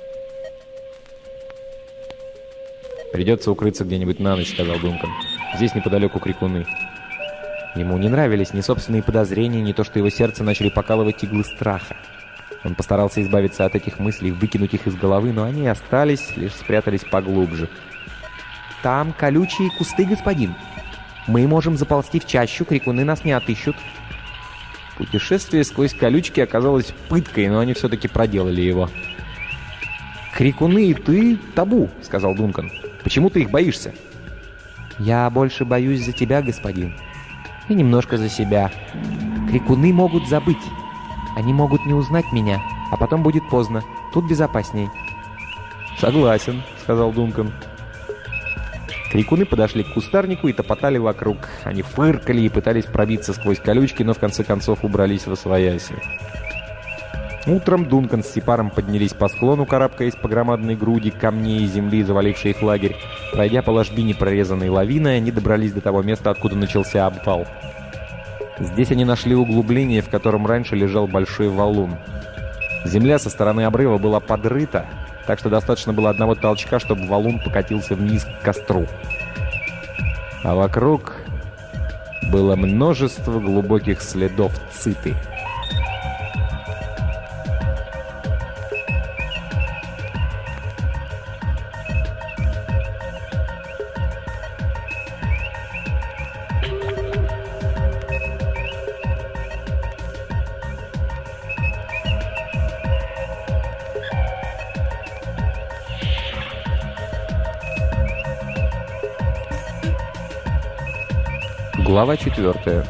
Speaker 1: «Придется укрыться где-нибудь на ночь», — сказал Дункан. «Здесь неподалеку крикуны». Ему не нравились ни собственные подозрения, ни то, что его сердце начали покалывать иглы страха. Он постарался избавиться от этих мыслей, выкинуть их из головы, но они остались, лишь спрятались поглубже. «Там колючие кусты, господин. Мы можем заползти в чащу, крикуны нас не отыщут». Путешествие сквозь колючки оказалось пыткой, но они все-таки проделали его. «Крикуны и ты табу», — сказал Дункан. «Почему ты их боишься?» «Я больше боюсь за тебя, господин. И немножко за себя. Крикуны могут забыть. Они могут не узнать меня, а потом будет поздно. Тут безопасней». «Согласен», — сказал Дункан. Крикуны подошли к кустарнику и топотали вокруг. Они фыркали и пытались пробиться сквозь колючки, но в конце концов убрались восвояси. Утром Дункан с Сипаром поднялись по склону, карабкаясь по громадной груди камней и земли, завалившей их лагерь. Пройдя по ложбине, прорезанной лавиной, они добрались до того места, откуда начался обвал. Здесь они нашли углубление, в котором раньше лежал большой валун. Земля со стороны обрыва была подрыта, так что достаточно было одного толчка, чтобы валун покатился вниз к костру. А вокруг было множество глубоких следов циты. Глава 4.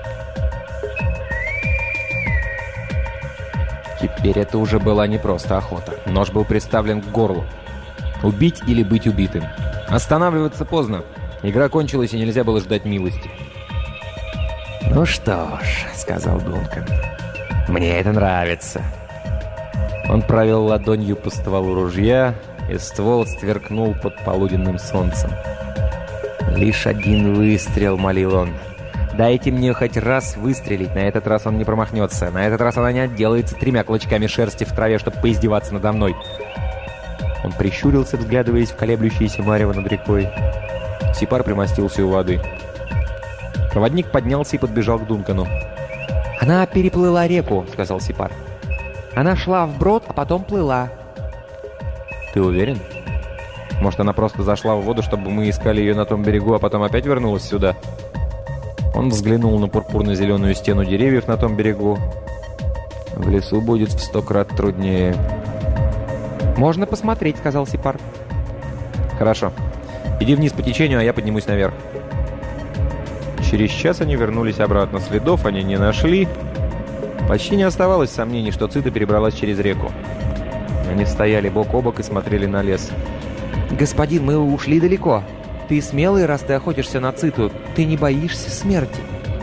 Speaker 1: Теперь это уже была не просто охота. Нож был приставлен к горлу. Убить или быть убитым. Останавливаться поздно. Игра кончилась, и нельзя было ждать милости. «Ну что ж», — сказал Дункан, — «мне это нравится». Он провел ладонью по стволу ружья, и ствол сверкнул под полуденным солнцем. «Лишь один выстрел», — молил он. «Дайте мне хоть раз выстрелить. На этот раз он не промахнется. На этот раз она не отделается 3 клочками шерсти в траве, чтобы поиздеваться надо мной». Он прищурился, вглядываясь в колеблющееся марево над рекой. Сипар примостился у воды. Проводник поднялся и подбежал к Дункану. «Она переплыла реку», — сказал Сипар. «Она шла вброд, а потом плыла». «Ты уверен? Может, она просто зашла в воду, чтобы мы искали ее на том берегу, а потом опять вернулась сюда?» Он взглянул на пурпурно-зеленую стену деревьев на том берегу. «В лесу будет в 100 крат труднее». «Можно посмотреть», — сказал Сипар. «Хорошо. Иди вниз по течению, а я поднимусь наверх». Через час они вернулись обратно. Следов они не нашли. Почти не оставалось сомнений, что цита перебралась через реку. Они стояли бок о бок и смотрели на лес. «Господин, мы ушли далеко. Ты смелый, раз ты охотишься на циту. Ты не боишься смерти?»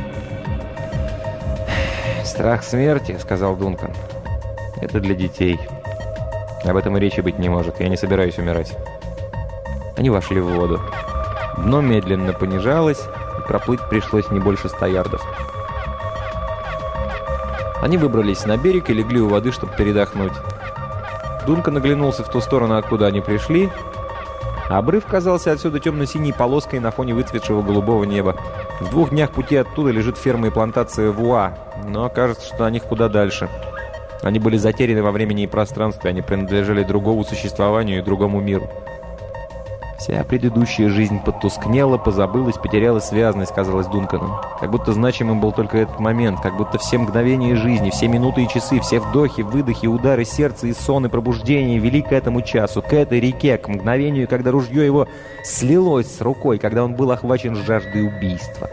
Speaker 1: «Страх смерти», — сказал Дункан, — «это для детей. Об этом и речи быть не может. Я не собираюсь умирать». Они вошли в воду. Дно медленно понижалось, и проплыть пришлось не больше 100 ярдов. Они выбрались на берег и легли у воды, чтобы передохнуть. Дункан оглянулся в ту сторону, откуда они пришли. Обрыв казался отсюда темно-синей полоской на фоне выцветшего голубого неба. В 2 днях пути оттуда лежит ферма и плантация Вуа, но кажется, что о них куда дальше. Они были затеряны во времени и пространстве, они принадлежали другому существованию и другому миру. Вся предыдущая жизнь потускнела, позабылась, потеряла связность, казалось Дункану. Как будто значимым был только этот момент, как будто все мгновения жизни, все минуты и часы, все вдохи, выдохи, удары сердца и сон, и пробуждение вели к этому часу, к этой реке, к мгновению, когда ружье его слилось с рукой, когда он был охвачен жаждой убийства.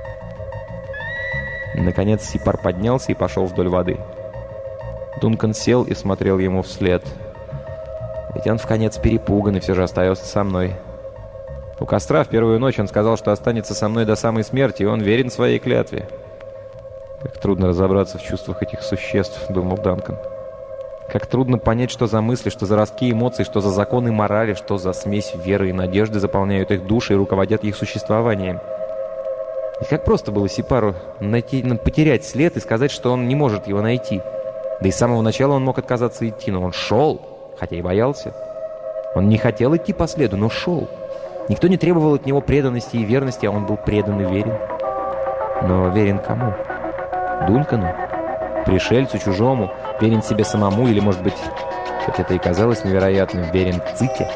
Speaker 1: Наконец Сипар поднялся и пошел вдоль воды. Дункан сел и смотрел ему вслед. Ведь он вконец перепуган и все же остается со мной. У костра в первую ночь он сказал, что останется со мной до самой смерти, и он верен своей клятве. Как трудно разобраться в чувствах этих существ, думал Данкан. Как трудно понять, что за мысли, что за ростки эмоций, что за законы морали, что за смесь веры и надежды заполняют их души и руководят их существованием. И как просто было Сипару потерять след и сказать, что он не может его найти. Да и с самого начала он мог отказаться идти, но он шел, хотя и боялся. Он не хотел идти по следу, но шел. Никто не требовал от него преданности и верности, а он был предан и верен. Но верен кому? Дункану? Пришельцу, чужому? Верен себе самому? Или, может быть, хоть это и казалось невероятным, верен Цике?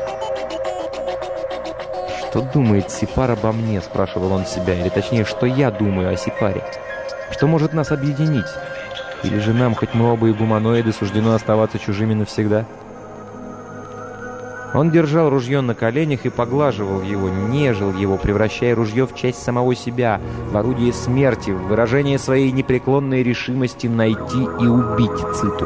Speaker 1: «Что думает Сипар обо мне?» – спрашивал он себя. Или точнее, что я думаю о Сипаре? Что может нас объединить? Или же нам, хоть мы оба и гуманоиды, суждено оставаться чужими навсегда? Он держал ружье на коленях и поглаживал его, нежил его, превращая ружье в часть самого себя, в орудие смерти, в выражение своей непреклонной решимости найти и убить Циту.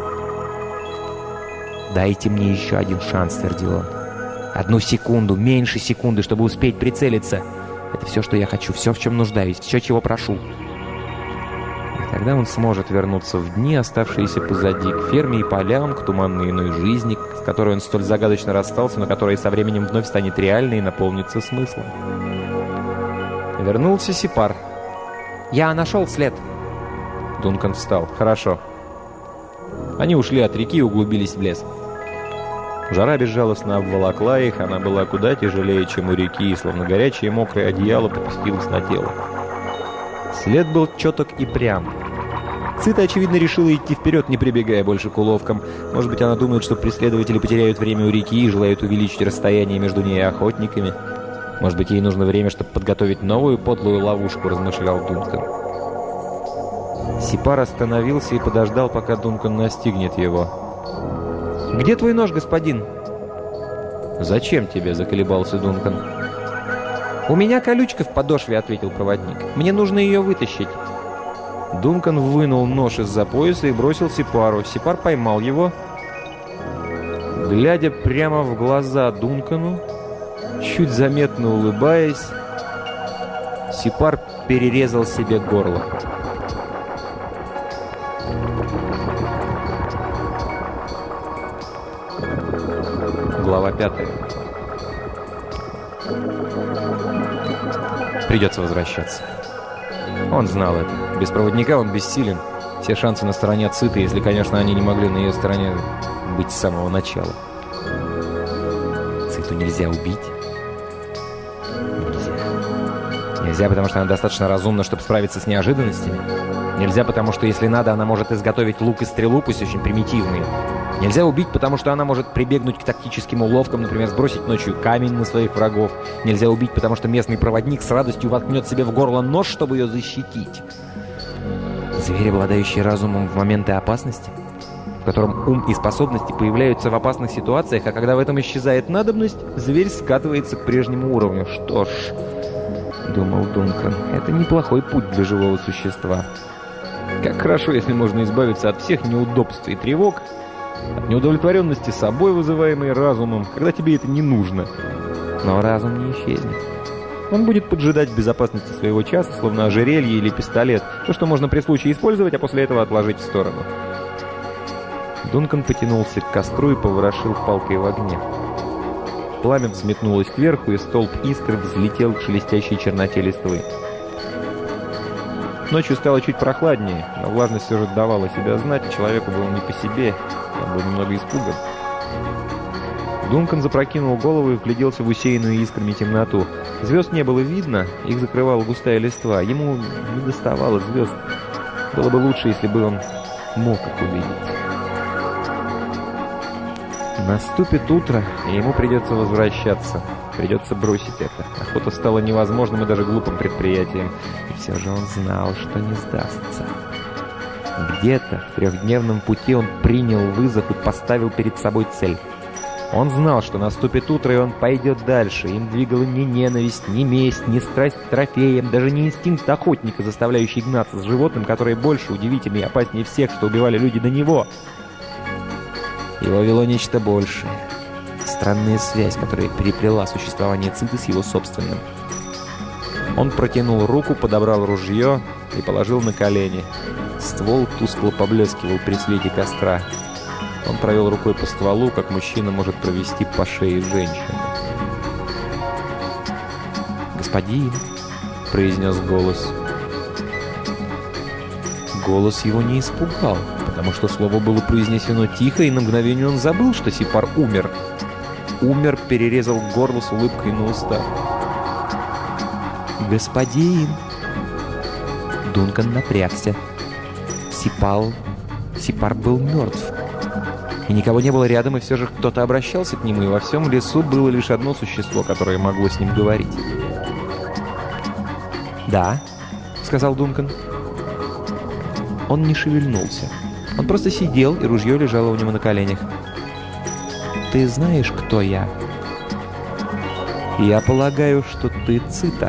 Speaker 1: «Дайте мне еще один шанс», — твердил он. «Одну секунду, меньше секунды, чтобы успеть прицелиться. Это все, что я хочу, все, в чем нуждаюсь, все, чего прошу». И тогда он сможет вернуться в дни, оставшиеся позади, к ферме и полям, к туманной иной жизни, с которой он столь загадочно расстался, но которая со временем вновь станет реальной и наполнится смыслом. Вернулся Сипар. «Я нашел след». Дункан встал. «Хорошо». Они ушли от реки и углубились в лес. Жара безжалостно обволокла их, она была куда тяжелее, чем у реки, и словно горячее мокрое одеяло попустилось на тело. След был четок и прям. Цита, очевидно, решила идти вперед, не прибегая больше к уловкам. Может быть, она думает, что преследователи потеряют время у реки и желают увеличить расстояние между ней и охотниками. Может быть, ей нужно время, чтобы подготовить новую подлую ловушку, размышлял Дункан. Сипар остановился и подождал, пока Дункан настигнет его. «Где твой нож, господин?» «Зачем тебе?» — заколебался Дункан. «У меня колючка в подошве», — ответил проводник. «Мне нужно ее вытащить». Дункан вынул нож из-за пояса и бросил Сипару. Сипар поймал его. Глядя прямо в глаза Дункану, чуть заметно улыбаясь, Сипар перерезал себе горло. Глава 5. Придется возвращаться. Он знал это. Без проводника он бессилен. Все шансы на стороне Циты, если, конечно, они не могли на ее стороне быть с самого начала. Циту нельзя убить? Нельзя. Нельзя, потому что она достаточно разумна, чтобы справиться с неожиданностями. Нельзя, потому что, если надо, она может изготовить лук и стрелу, пусть очень примитивные. Нельзя убить, потому что она может прибегнуть к тактическим уловкам, например, сбросить ночью камень на своих врагов. Нельзя убить, потому что местный проводник с радостью воткнет себе в горло нож, чтобы ее защитить. Зверь, обладающий разумом в моменты опасности, в котором ум и способности появляются в опасных ситуациях, а когда в этом исчезает надобность, зверь скатывается к прежнему уровню. Что ж, думал Дункан, это неплохой путь для живого существа. Как хорошо, если можно избавиться от всех неудобств и тревог, от неудовлетворенности собой, вызываемой разумом, когда тебе это не нужно. Но разум не исчезнет. Он будет поджидать в безопасности своего часа, словно ожерелье или пистолет, то, что можно при случае использовать, а после этого отложить в сторону. Дункан потянулся к костру и поворошил палкой в огне. Пламя взметнулось кверху, и столб искр взлетел к шелестящей черноте листвы. Ночью стало чуть прохладнее, но влажность все же давала себя знать, и человеку было не по себе, он был немного испуган. Дункан запрокинул голову и вгляделся в усеянную искрами темноту. Звезд не было видно, их закрывала густая листва. Ему не доставало звезд. Было бы лучше, если бы он мог их увидеть. Наступит утро, и ему придется возвращаться. Придется бросить это. Охота стала невозможным и даже глупым предприятием. И все же он знал, что не сдастся. Где-то в трехдневном пути он принял вызов и поставил перед собой цель. Он знал, что наступит утро, и он пойдет дальше. Им двигала не ненависть, не месть, не страсть к трофеям, даже не инстинкт охотника, заставляющий гнаться с животным, которое больше удивительнее и опаснее всех, что убивали люди до него. Его вело нечто большее. Странная связь, которая переплела существование Циты с его собственным. Он протянул руку, подобрал ружье и положил на колени. Ствол тускло поблескивал при свете костра. Он провел рукой по стволу, как мужчина может провести по шее женщины.
Speaker 2: «Господин», — произнес голос.
Speaker 1: Голос его не испугал, потому что слово было произнесено тихо, и на мгновение он забыл, что Сипар умер. Умер, перерезал горло с улыбкой на устах.
Speaker 2: «Господин!» Дункан напрягся. Сипар был мертв. И никого не было рядом, и все же кто-то обращался к нему, и во всем лесу было лишь одно существо, которое могло с ним говорить. «Да», — сказал Дункан. Он не шевельнулся. Он просто сидел, и ружье лежало у него на коленях. «Ты знаешь, кто я?» «Я полагаю, что ты Цита».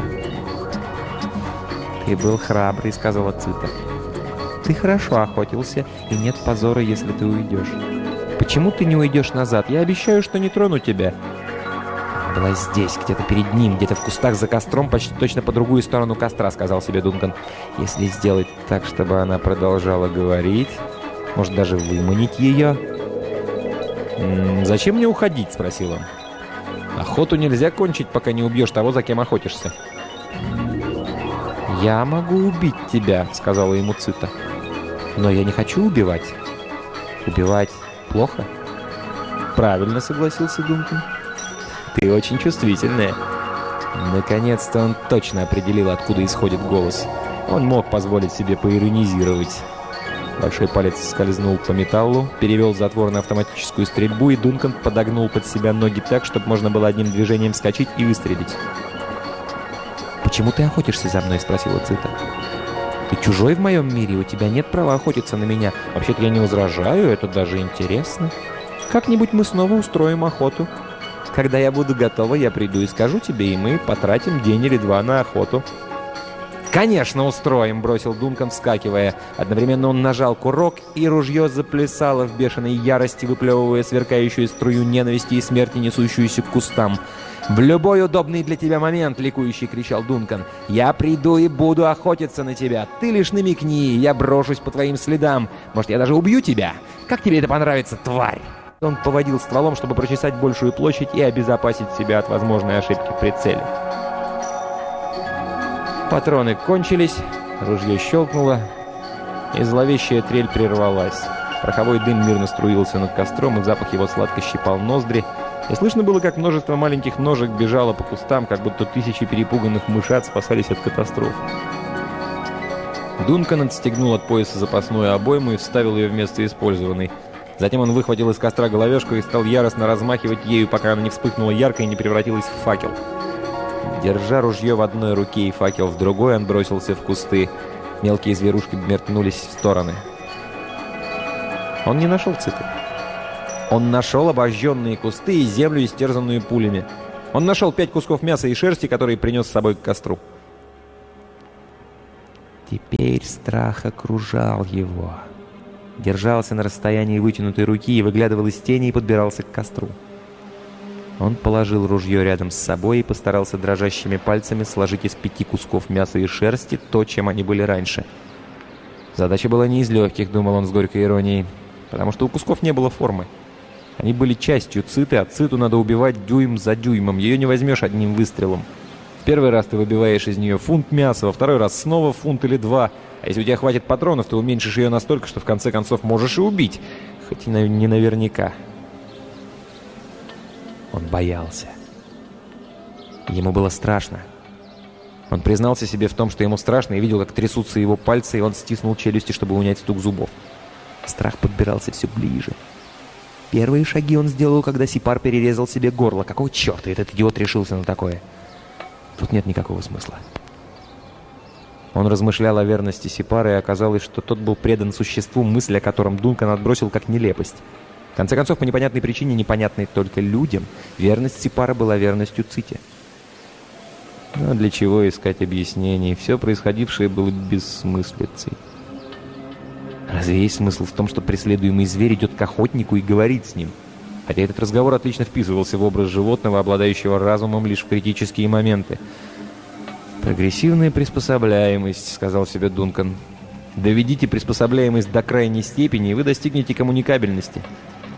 Speaker 2: «Ты был храбрый», — сказала Цита. «Ты хорошо охотился, и нет позора, если ты уйдешь. Почему ты не уйдешь назад? Я обещаю, что не трону тебя». «Она была здесь, где-то перед ним, где-то в кустах за костром, почти точно по другую сторону костра», — сказал себе Дункан. «Если сделать так, чтобы она продолжала говорить, может, даже выманить ее...»
Speaker 1: «Зачем мне уходить?» — спросил он. «Охоту нельзя кончить, пока не убьешь того, за кем охотишься».
Speaker 2: «Я могу убить тебя», — сказала ему Цита. «Но я не хочу убивать. Убивать плохо?»
Speaker 1: «Правильно», — согласился Дункан. «Ты очень чувствительная». Наконец-то он точно определил, откуда исходит голос. Он мог позволить себе поиронизировать. Большой палец скользнул по металлу, перевел затвор на автоматическую стрельбу, и Дункан подогнул под себя ноги так, чтобы можно было одним движением вскочить и выстрелить.
Speaker 2: «Почему ты охотишься за мной?» — спросила Цита. «Ты чужой в моем мире, у тебя нет права охотиться на меня.
Speaker 1: Вообще-то я не возражаю, это даже интересно. Как-нибудь мы снова устроим охоту. Когда я буду готова, я приду и скажу тебе, и мы потратим день или два на охоту». «Конечно, устроим!» — бросил Дункан, вскакивая. Одновременно он нажал курок, и ружье заплясало в бешеной ярости, выплевывая сверкающую струю ненависти и смерти, несущуюся к кустам. «В любой удобный для тебя момент!» — ликующий кричал Дункан. «Я приду и буду охотиться на тебя! Ты лишь намекни, я брошусь по твоим следам! Может, я даже убью тебя? Как тебе это понравится, тварь?» Он поводил стволом, чтобы прочесать большую площадь и обезопасить себя от возможной ошибки в прицеле. Патроны кончились, ружье щелкнуло, и зловещая трель прервалась. Пороховой дым мирно струился над костром, и запах его сладко щипал ноздри. И слышно было, как множество маленьких ножек бежало по кустам, как будто тысячи перепуганных мышат спасались от катастроф. Дункан отстегнул от пояса запасную обойму и вставил ее вместо использованной. Затем он выхватил из костра головешку и стал яростно размахивать ею, пока она не вспыхнула ярко и не превратилась в факел. Держа ружье в одной руке и факел в другой, он бросился в кусты. Мелкие зверушки метнулись в стороны. Он не нашел Циты. Он нашел обожженные кусты и землю, истерзанную пулями. Он нашел 5 кусков мяса и шерсти, которые принес с собой к костру.
Speaker 2: Теперь страх окружал его. Держался на расстоянии вытянутой руки и выглядывал из тени и подбирался к костру. Он положил ружье рядом с собой и постарался дрожащими пальцами сложить из 5 кусков мяса и шерсти то, чем они были раньше. Задача была не из легких, думал он с горькой иронией, потому что у кусков не было формы. Они были частью Циты, а Циту надо убивать дюйм за дюймом, ее не возьмешь одним выстрелом. В первый раз ты выбиваешь из нее фунт мяса, во второй раз снова фунт или 2, а если у тебя хватит патронов, ты уменьшишь ее настолько, что в конце концов можешь и убить, хоть и не наверняка. Он боялся. Ему было страшно. Он признался себе в том, что ему страшно, и видел, как трясутся его пальцы, и он стиснул челюсти, чтобы унять стук зубов. Страх подбирался все ближе. Первые шаги он сделал, когда Сипар перерезал себе горло. Какого черта этот идиот решился на такое? Тут нет никакого смысла. Он размышлял о верности Сипара, и оказалось, что тот был предан существу, мысль о котором Дункан отбросил как нелепость. В конце концов, по непонятной причине, непонятной только людям, верность Сипара была верностью Ците. Но для чего искать объяснений? Все происходившее было бессмыслицей. Разве есть смысл в том, что преследуемый зверь идет к охотнику и говорит с ним? Хотя этот разговор отлично вписывался в образ животного, обладающего разумом лишь в критические моменты. «Прогрессивная приспособляемость», — сказал себе Дункан. «Доведите приспособляемость до крайней степени, и вы достигнете коммуникабельности.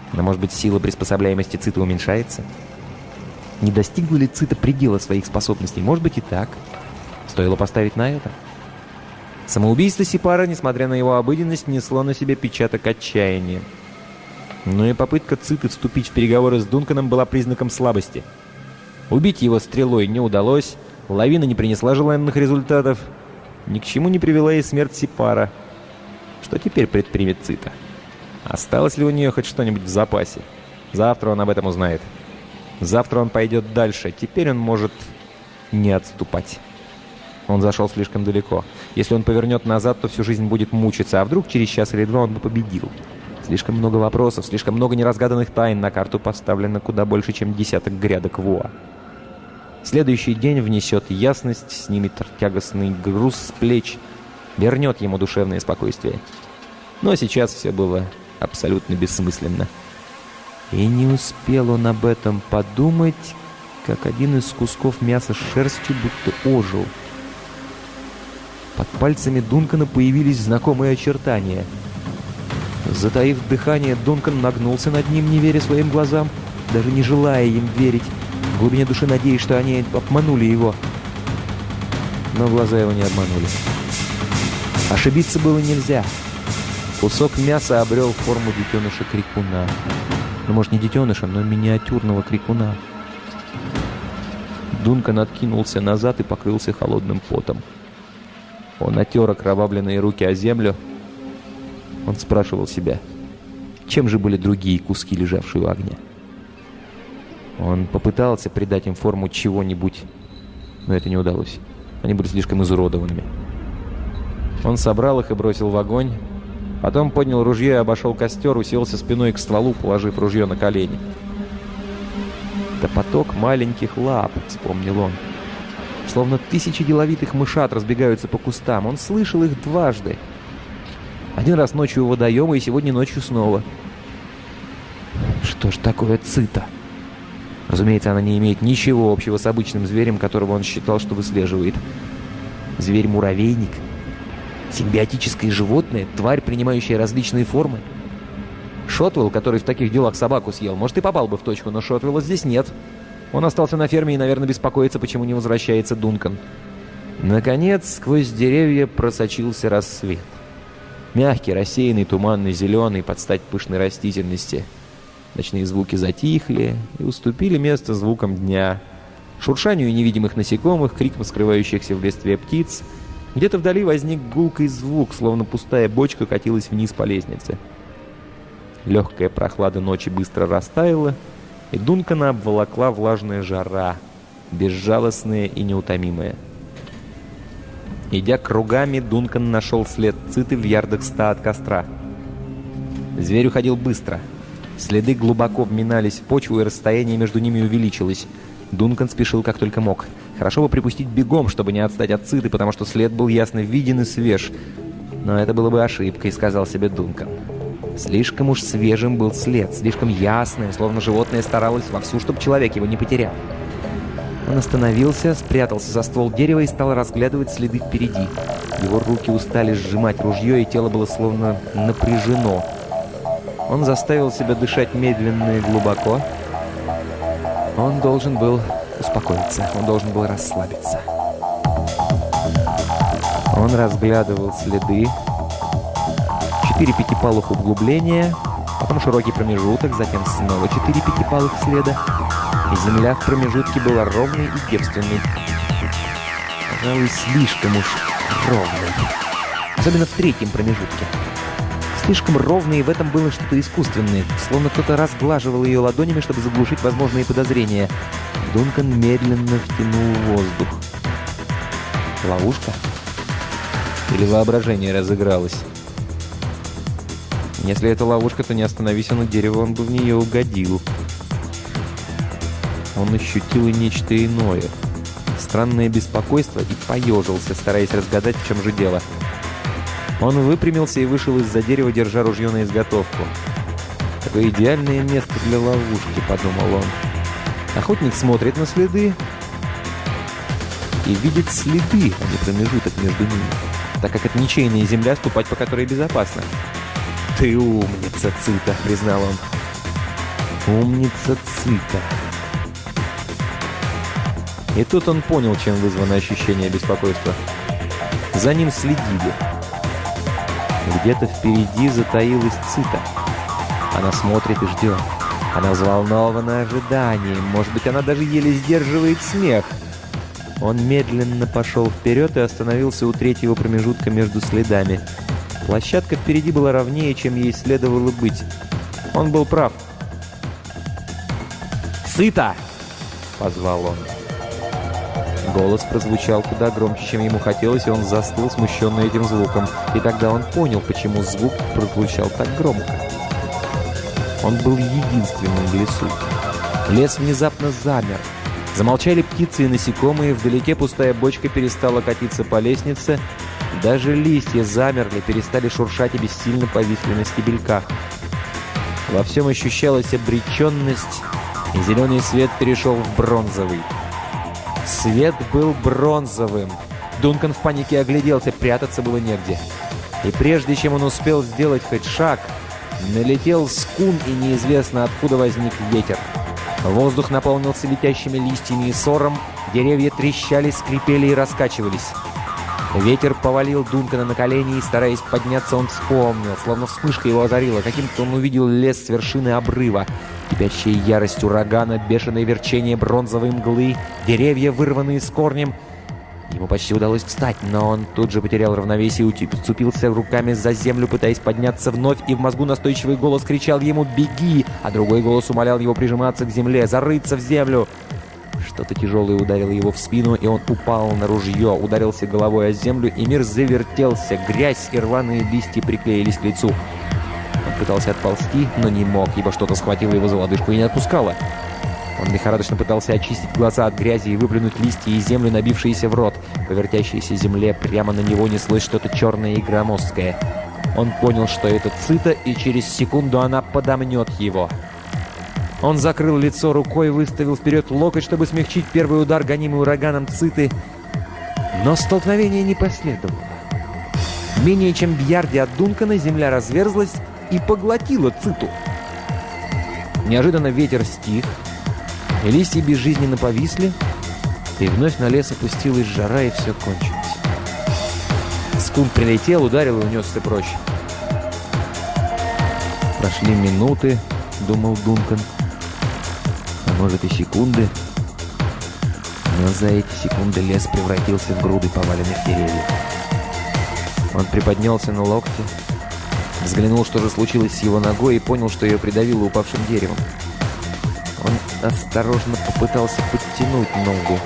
Speaker 2: Но, может быть, сила приспособляемости Цита уменьшается? Не достигла ли Цита предела своих способностей? Может быть, и так. Стоило поставить на это. Самоубийство Сипара, несмотря на его обыденность, несло на себе печаток отчаяния. Но и попытка Циты вступить в переговоры с Дунканом была признаком слабости. Убить его стрелой не удалось, лавина не принесла желанных результатов, ни к чему не привела и смерть Сипара. Что теперь предпримет Цита? Осталось ли у нее хоть что-нибудь в запасе? Завтра он об этом узнает. Завтра он пойдет дальше, теперь он может не отступать. Он зашел слишком далеко. Если он повернет назад, то всю жизнь будет мучиться, а вдруг через час или два он бы победил. Слишком много вопросов, слишком много неразгаданных тайн, на карту поставлено куда больше, чем десяток грядок Вуа. Следующий день внесет ясность, снимет тягостный груз с плеч, вернет ему душевное спокойствие. Но сейчас все было абсолютно бессмысленно. И не успел он об этом подумать, как один из кусков мяса с шерстью будто ожил. Под пальцами Дункана появились знакомые очертания. Затаив дыхание, Дункан нагнулся над ним, не веря своим глазам, даже не желая им верить. В глубине души надеясь, что они обманули его. Но глаза его не обманули. Ошибиться было нельзя. Кусок мяса обрел форму детеныша крикуна. Ну, может, не детеныша, но миниатюрного крикуна. Дункан откинулся назад и покрылся холодным потом. Он отер окровавленные руки о землю. Он спрашивал себя, чем же были другие куски, лежавшие у огня. Он попытался придать им форму чего-нибудь, но это не удалось. Они были слишком изуродованными. Он собрал их и бросил в огонь. Потом поднял ружье и обошел костер, уселся спиной к стволу, положив ружье на колени. «Это поток маленьких лап», — вспомнил он. Словно тысячи деловитых мышат разбегаются по кустам. Он слышал их дважды. Один раз ночью у водоема и сегодня ночью снова. Что ж такое Цита? Разумеется, она не имеет ничего общего с обычным зверем, которого он считал, что выслеживает. Зверь-муравейник? Симбиотическое животное? Тварь, принимающая различные формы? Шотвелл, который в таких делах собаку съел, может, и попал бы в точку, но Шотвелла здесь нет. Он остался на ферме и, наверное, беспокоится, почему не возвращается Дункан. Наконец, сквозь деревья просочился рассвет. Мягкий, рассеянный, туманный, зеленый, под стать пышной растительности. Ночные звуки затихли и уступили место звукам дня. Шуршанию невидимых насекомых, крикам скрывающихся в листве птиц. Где-то вдали возник гулкий звук, словно пустая бочка катилась вниз по лестнице. Легкая прохлада ночи быстро растаяла, и Дункана обволокла влажная жара, безжалостная и неутомимая. Идя кругами, Дункан нашел след Циты в ярдах 100 от костра. Зверь уходил быстро. Следы глубоко вминались в почву, и расстояние между ними увеличилось. Дункан спешил как только мог. Хорошо бы припустить бегом, чтобы не отстать от Циты, потому что след был ясно виден и свеж. Но это было бы ошибкой, сказал себе Дункан. Слишком уж свежим был след, слишком ясным, словно животное старалось вовсю, чтобы человек его не потерял. Он остановился, спрятался за ствол дерева и стал разглядывать следы впереди. Его руки устали сжимать ружье, и тело было словно напряжено. Он заставил себя дышать медленно и глубоко. Он должен был успокоиться, он должен был расслабиться. Он разглядывал следы. 4 пятипалых углубления, потом широкий промежуток, затем снова 4 пятипалых следа. И земля в промежутке была ровной и девственной. Пожалуй, слишком уж ровной. Особенно в третьем промежутке. Слишком ровной, и в этом было что-то искусственное. Словно кто-то разглаживал ее ладонями, чтобы заглушить возможные подозрения. Дункан медленно втянул воздух. Ловушка? Или воображение разыгралось? Если это ловушка, то не остановись он у дерева, он бы в нее угодил. Он ощутил и нечто иное. Странное беспокойство и поежился, стараясь разгадать, в чем же дело. Он выпрямился и вышел из-за дерева, держа ружье на изготовку. «Какое идеальное место для ловушки», — подумал он. Охотник смотрит на следы и видит следы, а не промежуток между ними, так как это ничейная земля, ступать по которой безопасно. «Ты умница, Цита», — признал он.
Speaker 1: Умница Цита. И тут он понял, чем вызвано ощущение беспокойства. За ним следили. Где-то впереди затаилась Цита. Она смотрит и ждет. Она взволнована ожиданием. Может быть, она даже еле сдерживает смех. Он медленно пошел вперед и остановился у третьего промежутка между следами. Площадка впереди была ровнее, чем ей следовало быть. Он был прав. «Цита!» — позвал он. Голос прозвучал куда громче, чем ему хотелось, и он застыл, смущенный этим звуком. И тогда он понял, почему звук прозвучал так громко. Он был единственным в лесу. Лес внезапно замер. Замолчали птицы и насекомые, вдалеке пустая бочка перестала катиться по лестнице. Даже листья замерли, перестали шуршать и бессильно повисли на стебельках. Во всем ощущалась обреченность, и зеленый свет перешел в бронзовый. Свет был бронзовым. Дункан в панике огляделся, прятаться было негде. И прежде чем он успел сделать хоть шаг, налетел скун, и неизвестно откуда возник ветер. Воздух наполнился летящими листьями и сором, деревья трещали, скрипели и раскачивались. Ветер повалил Дункана на колени, и, стараясь подняться, он вспомнил, словно вспышка его озарила. Каким-то он увидел лес с вершины обрыва. Кипящая ярость урагана, бешеное верчение бронзовой мглы, деревья, вырванные с корнем. Ему почти удалось встать, но он тут же потерял равновесие и уцепился руками за землю, пытаясь подняться вновь, и в мозгу настойчивый голос кричал ему «Беги!», а другой голос умолял его прижиматься к земле, зарыться в землю. Что-то тяжелое ударило его в спину, и он упал на ружье, ударился головой о землю, и мир завертелся, грязь и рваные листья приклеились к лицу. Он пытался отползти, но не мог, ибо что-то схватило его за лодыжку и не отпускало. Он лихорадочно пытался очистить глаза от грязи и выплюнуть листья и землю, набившиеся в рот. По вертящейся земле прямо на него неслось что-то черное и громоздкое. Он понял, что это Цита, и через секунду она подомнет его. Он закрыл лицо рукой, выставил вперед локоть, чтобы смягчить первый удар, гонимый ураганом Циты. Но столкновение не последовало. Менее чем в ярде от Дункана земля разверзлась и поглотила Циту. Неожиданно ветер стих, и листья безжизненно повисли, и вновь на лес опустилась жара, и все кончилось. Скун прилетел, ударил и унесся прочь. Прошли минуты, думал Дункан, а может и секунды. Но за эти секунды лес превратился в груды поваленных деревьев. Он приподнялся на локте, взглянул, что же случилось с его ногой, и понял, что ее придавило упавшим деревом. Он осторожно попытался подтянуть ногу.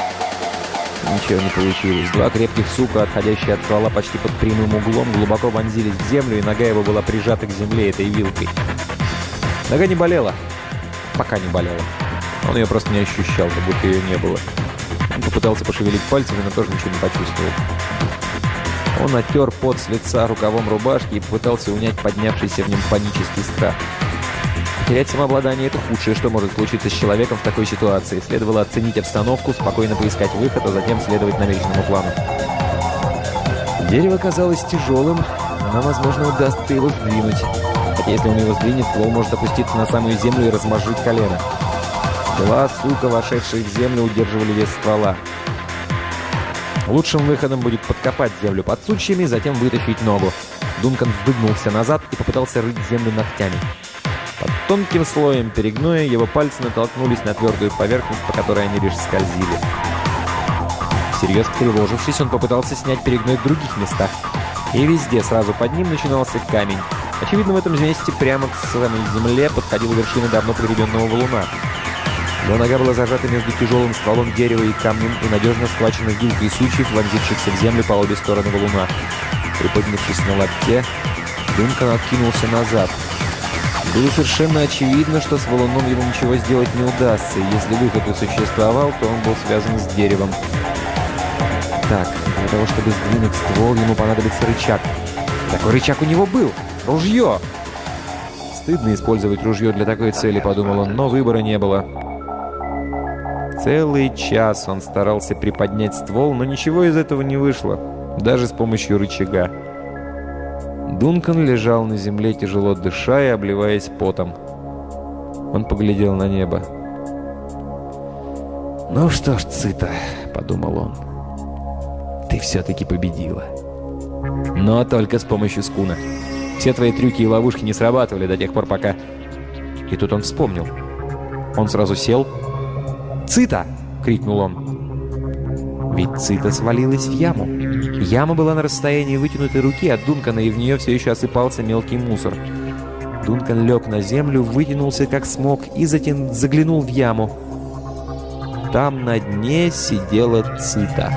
Speaker 1: Ничего не получилось. Два крепких сука, отходящие от ствола почти под прямым углом, глубоко вонзились в землю, и нога его была прижата к земле этой вилкой. Нога не болела. Пока не болела. Он ее просто не ощущал, как будто ее не было. Он попытался пошевелить пальцами, но тоже ничего не почувствовал. Он оттер пот с лица рукавом рубашки и попытался унять поднявшийся в нем панический страх. Терять самообладание – это худшее, что может случиться с человеком в такой ситуации. Следовало оценить обстановку, спокойно поискать выход, а затем следовать намеченному плану. Дерево казалось тяжелым, но, возможно, удастся его сдвинуть. Хотя если он его сдвинет, ствол может опуститься на самую землю и размозжить колено. Два сука, вошедшие в землю, удерживали вес ствола. Лучшим выходом будет подкопать землю под сучьями, затем вытащить ногу. Дункан выгнулся назад и попытался рыть землю ногтями. Под тонким слоем перегноя его пальцы натолкнулись на твердую поверхность, по которой они лишь скользили. Всерьез потревожившись, он попытался снять перегной в других местах. И везде сразу под ним начинался камень. Очевидно, в этом месте прямо к самой земле подходила вершина давно погребенного валуна. Его нога была зажата между тяжелым стволом дерева и камнем и надежно схвачена вилкой сучьев, вонзившихся в землю по обе стороны валуна. Приподнявшись на локте, Дункан откинулся назад. Было совершенно очевидно, что с валуном ему ничего сделать не удастся, и если выход и существовал, то он был связан с деревом. Так, для того, чтобы сдвинуть ствол, ему понадобится рычаг. Такой рычаг у него был! Ружье! Стыдно использовать ружье для такой цели, подумал он, но выбора не было. Целый час он старался приподнять ствол, но ничего из этого не вышло, даже с помощью рычага. Дункан лежал на земле, тяжело дыша и обливаясь потом. Он поглядел на небо. «Ну что ж, Цита», — подумал он, — «ты все-таки победила. Но только с помощью скуна. Все твои трюки и ловушки не срабатывали до тех пор, пока...» И тут он вспомнил. Он сразу сел. «Цита!» — крикнул он. Ведь Цита свалилась в яму. Яма была на расстоянии вытянутой руки от Дункана, и в нее все еще осыпался мелкий мусор. Дункан лег на землю, вытянулся как смог и затем заглянул в яму. Там на дне сидела Цита.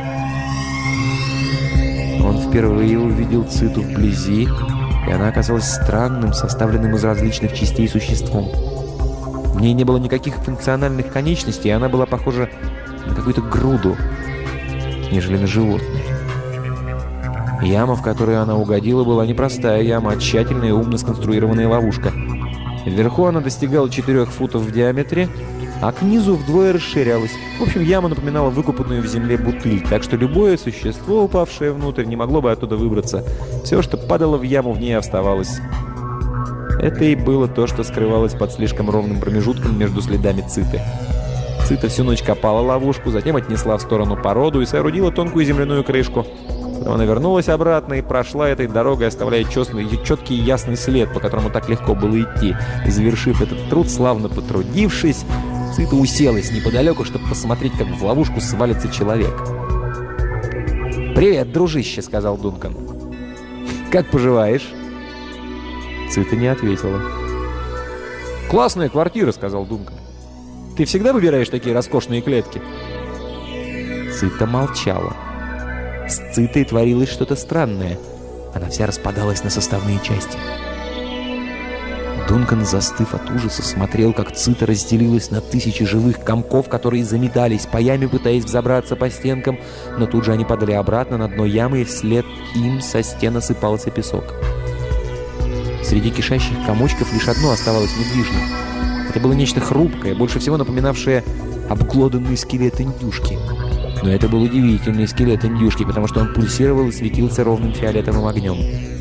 Speaker 1: Он впервые увидел Циту вблизи, и она оказалась странным, составленным из различных частей существом. В ней не было никаких функциональных конечностей, и она была похожа на какую-то груду, нежели на животное. Яма, в которую она угодила, была не простая яма, а тщательная и умно сконструированная ловушка. Вверху она достигала 4 футов в диаметре, а к низу вдвое расширялась. В общем, яма напоминала выкопанную в земле бутыль, так что любое существо, упавшее внутрь, не могло бы оттуда выбраться. Все, что падало в яму, в ней оставалось. Это и было то, что скрывалось под слишком ровным промежутком между следами Циты. Цита всю ночь копала ловушку, затем отнесла в сторону породу и соорудила тонкую земляную крышку. Потом она вернулась обратно и прошла этой дорогой, оставляя четкий и ясный след, по которому так легко было идти. И, завершив этот труд, славно потрудившись, Цита уселась неподалеку, чтобы посмотреть, как в ловушку свалится человек. «Привет, дружище», — сказал Дункан. «Как поживаешь?» Цита не ответила. «Классная квартира», — сказал Дункан. «Ты всегда выбираешь такие роскошные клетки?» Цита молчала. С Цитой творилось что-то странное. Она вся распадалась на составные части. Дункан, застыв от ужаса, смотрел, как Цита разделилась на 1000 живых комков, которые заметались по яме, пытаясь взобраться по стенкам, но тут же они падали обратно на дно ямы, и вслед им со стен осыпался песок. Среди кишащих комочков лишь одно оставалось недвижным. Это было нечто хрупкое, больше всего напоминавшее обглоданный скелет индюшки. Но это был удивительный скелет индюшки, потому что он пульсировал и светился ровным фиолетовым огнем.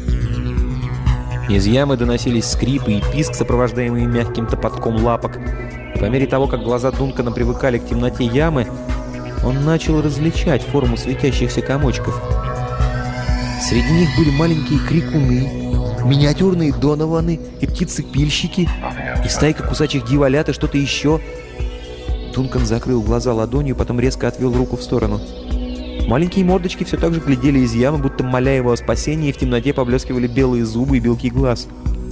Speaker 1: Из ямы доносились скрипы и писк, сопровождаемые мягким топотком лапок. И по мере того, как глаза Дункана привыкали к темноте ямы, он начал различать форму светящихся комочков. Среди них были маленькие крикуны, миниатюрные донованы и птицы-пильщики, и стайка кусачих дьяволят и что-то еще. Дункан закрыл глаза ладонью, потом резко отвел руку в сторону. Маленькие мордочки все так же глядели из ямы, будто моля его о спасении, и в темноте поблескивали белые зубы и белки глаз.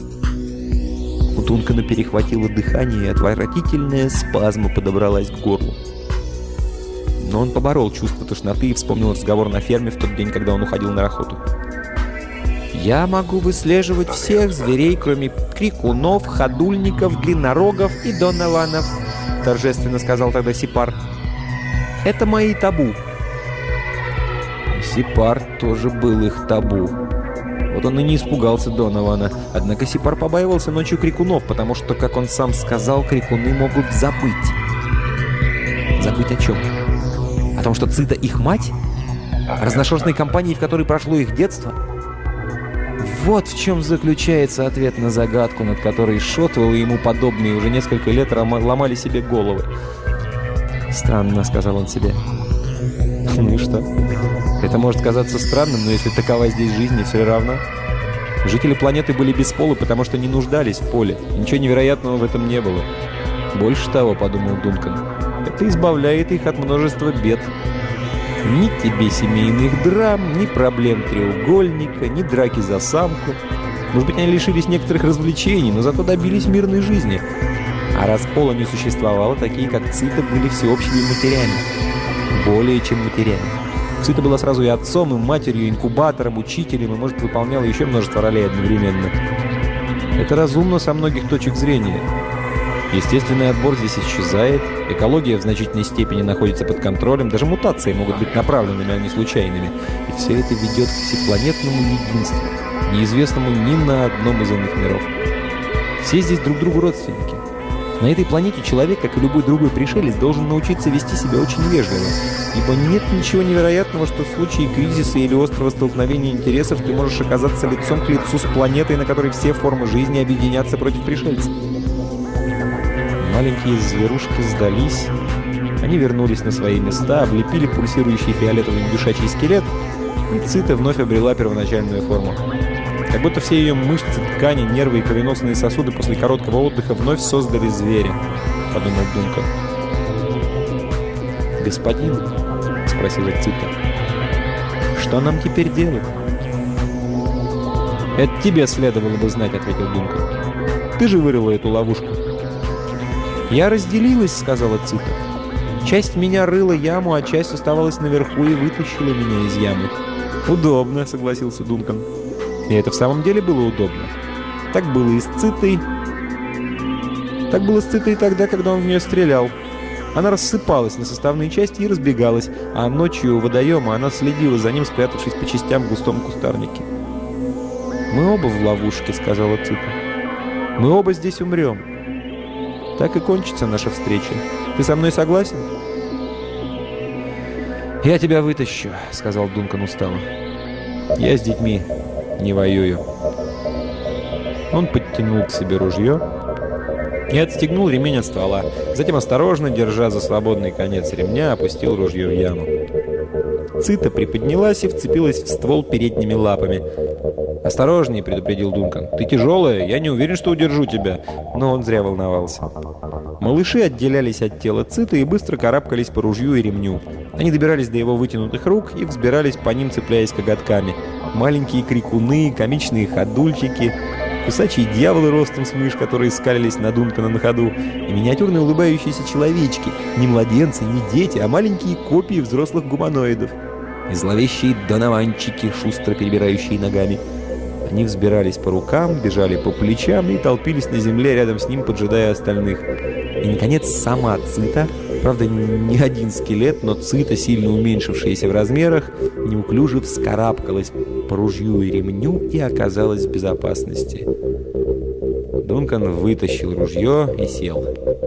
Speaker 1: У Дункана перехватило дыхание, и отвратительная спазма подобралась к горлу. Но он поборол чувство тошноты и вспомнил разговор на ферме в тот день, когда он уходил на охоту. «Я могу выслеживать всех зверей, кроме крикунов, ходульников, длиннорогов и донованов», — торжественно сказал тогда Сипар. «Это мои табу». Сипар тоже был их табу. Вот он и не испугался Донована. Однако Сипар побаивался ночью крикунов, потому что, как он сам сказал, крикуны могут забыть. Забыть о чем? О том, что Цита их мать? О разношерстной компании, в которой прошло их детство? Вот в чем заключается ответ на загадку, над которой Шотвелл и ему подобные уже несколько лет ломали себе головы. «Странно», — сказал он себе. «Ну и что? Это может казаться странным, но если такова здесь жизнь, все равно. Жители планеты были бесполы, потому что не нуждались в поле. Ничего невероятного в этом не было. Больше того, — подумал Дункан, — это избавляет их от множества бед. Ни тебе семейных драм, ни проблем треугольника, ни драки за самку. Может быть, они лишились некоторых развлечений, но зато добились мирной жизни. А раз пола не существовало, такие как Цита были всеобщими матерями. Более чем матерями. Цита была сразу и отцом, и матерью, и инкубатором, учителем, и, может, выполняла еще множество ролей одновременно. Это разумно со многих точек зрения. Естественный отбор здесь исчезает, экология в значительной степени находится под контролем, даже мутации могут быть направленными, а не случайными. И все это ведет к всепланетному единству, неизвестному ни на одном из иных миров. Все здесь друг другу родственники. На этой планете человек, как и любой другой пришелец, должен научиться вести себя очень вежливо, ибо нет ничего невероятного, что в случае кризиса или острого столкновения интересов ты можешь оказаться лицом к лицу с планетой, на которой все формы жизни объединятся против пришельцев.
Speaker 3: Маленькие зверушки сдались. Они вернулись на свои места, облепили пульсирующий фиолетовый индюшачий скелет, и Цита вновь обрела первоначальную форму. Как будто все ее мышцы, ткани, нервы и кровеносные сосуды после короткого отдыха вновь создали зверя, подумал Дункан. «Господин?» — спросила Цита. «Что нам теперь делать?» «Это тебе следовало бы знать», — ответил Дункан. «Ты же вырыла эту ловушку». «Я разделилась», — сказала Цита. «Часть меня рыла яму, а часть оставалась наверху и вытащила меня из ямы». «Удобно», — согласился Дункан. И это в самом деле было удобно. Так было и с Цитой. Так было с Цитой и тогда, когда он в нее стрелял. Она рассыпалась на составные части и разбегалась, а ночью у водоема она следила за ним, спрятавшись по частям в густом кустарнике. «Мы оба в ловушке», — сказала Цита. «Мы оба здесь умрем. Так и кончится наша встреча. Ты со мной согласен?» «Я тебя вытащу», — сказал Дункан устало. «Я с детьми не воюю». Он подтянул к себе ружье и отстегнул ремень от ствола. Затем, осторожно, держа за свободный конец ремня, опустил ружье в яму. Цита приподнялась и вцепилась в ствол передними лапами. «Осторожней», — предупредил Дункан. «Ты тяжелая, я не уверен, что удержу тебя». Но он зря волновался. Малыши отделялись от тела Циты и быстро карабкались по ружью и ремню. Они добирались до его вытянутых рук и взбирались по ним, цепляясь коготками. Маленькие крикуны, комичные ходульчики, кусачие дьяволы ростом с мышь, которые скалились на Дункана на ходу, и миниатюрные улыбающиеся человечки, не младенцы, не дети, а маленькие копии взрослых гуманоидов, и зловещие донованчики, шустро перебирающие ногами. Они взбирались по рукам, бежали по плечам и толпились на земле рядом с ним, поджидая остальных. И, наконец, сама Цита, правда, не один скелет, но Цита, сильно уменьшившаяся в размерах, неуклюже вскарабкалась по ружью и ремню и оказалась в безопасности. Дункан вытащил ружье и сел.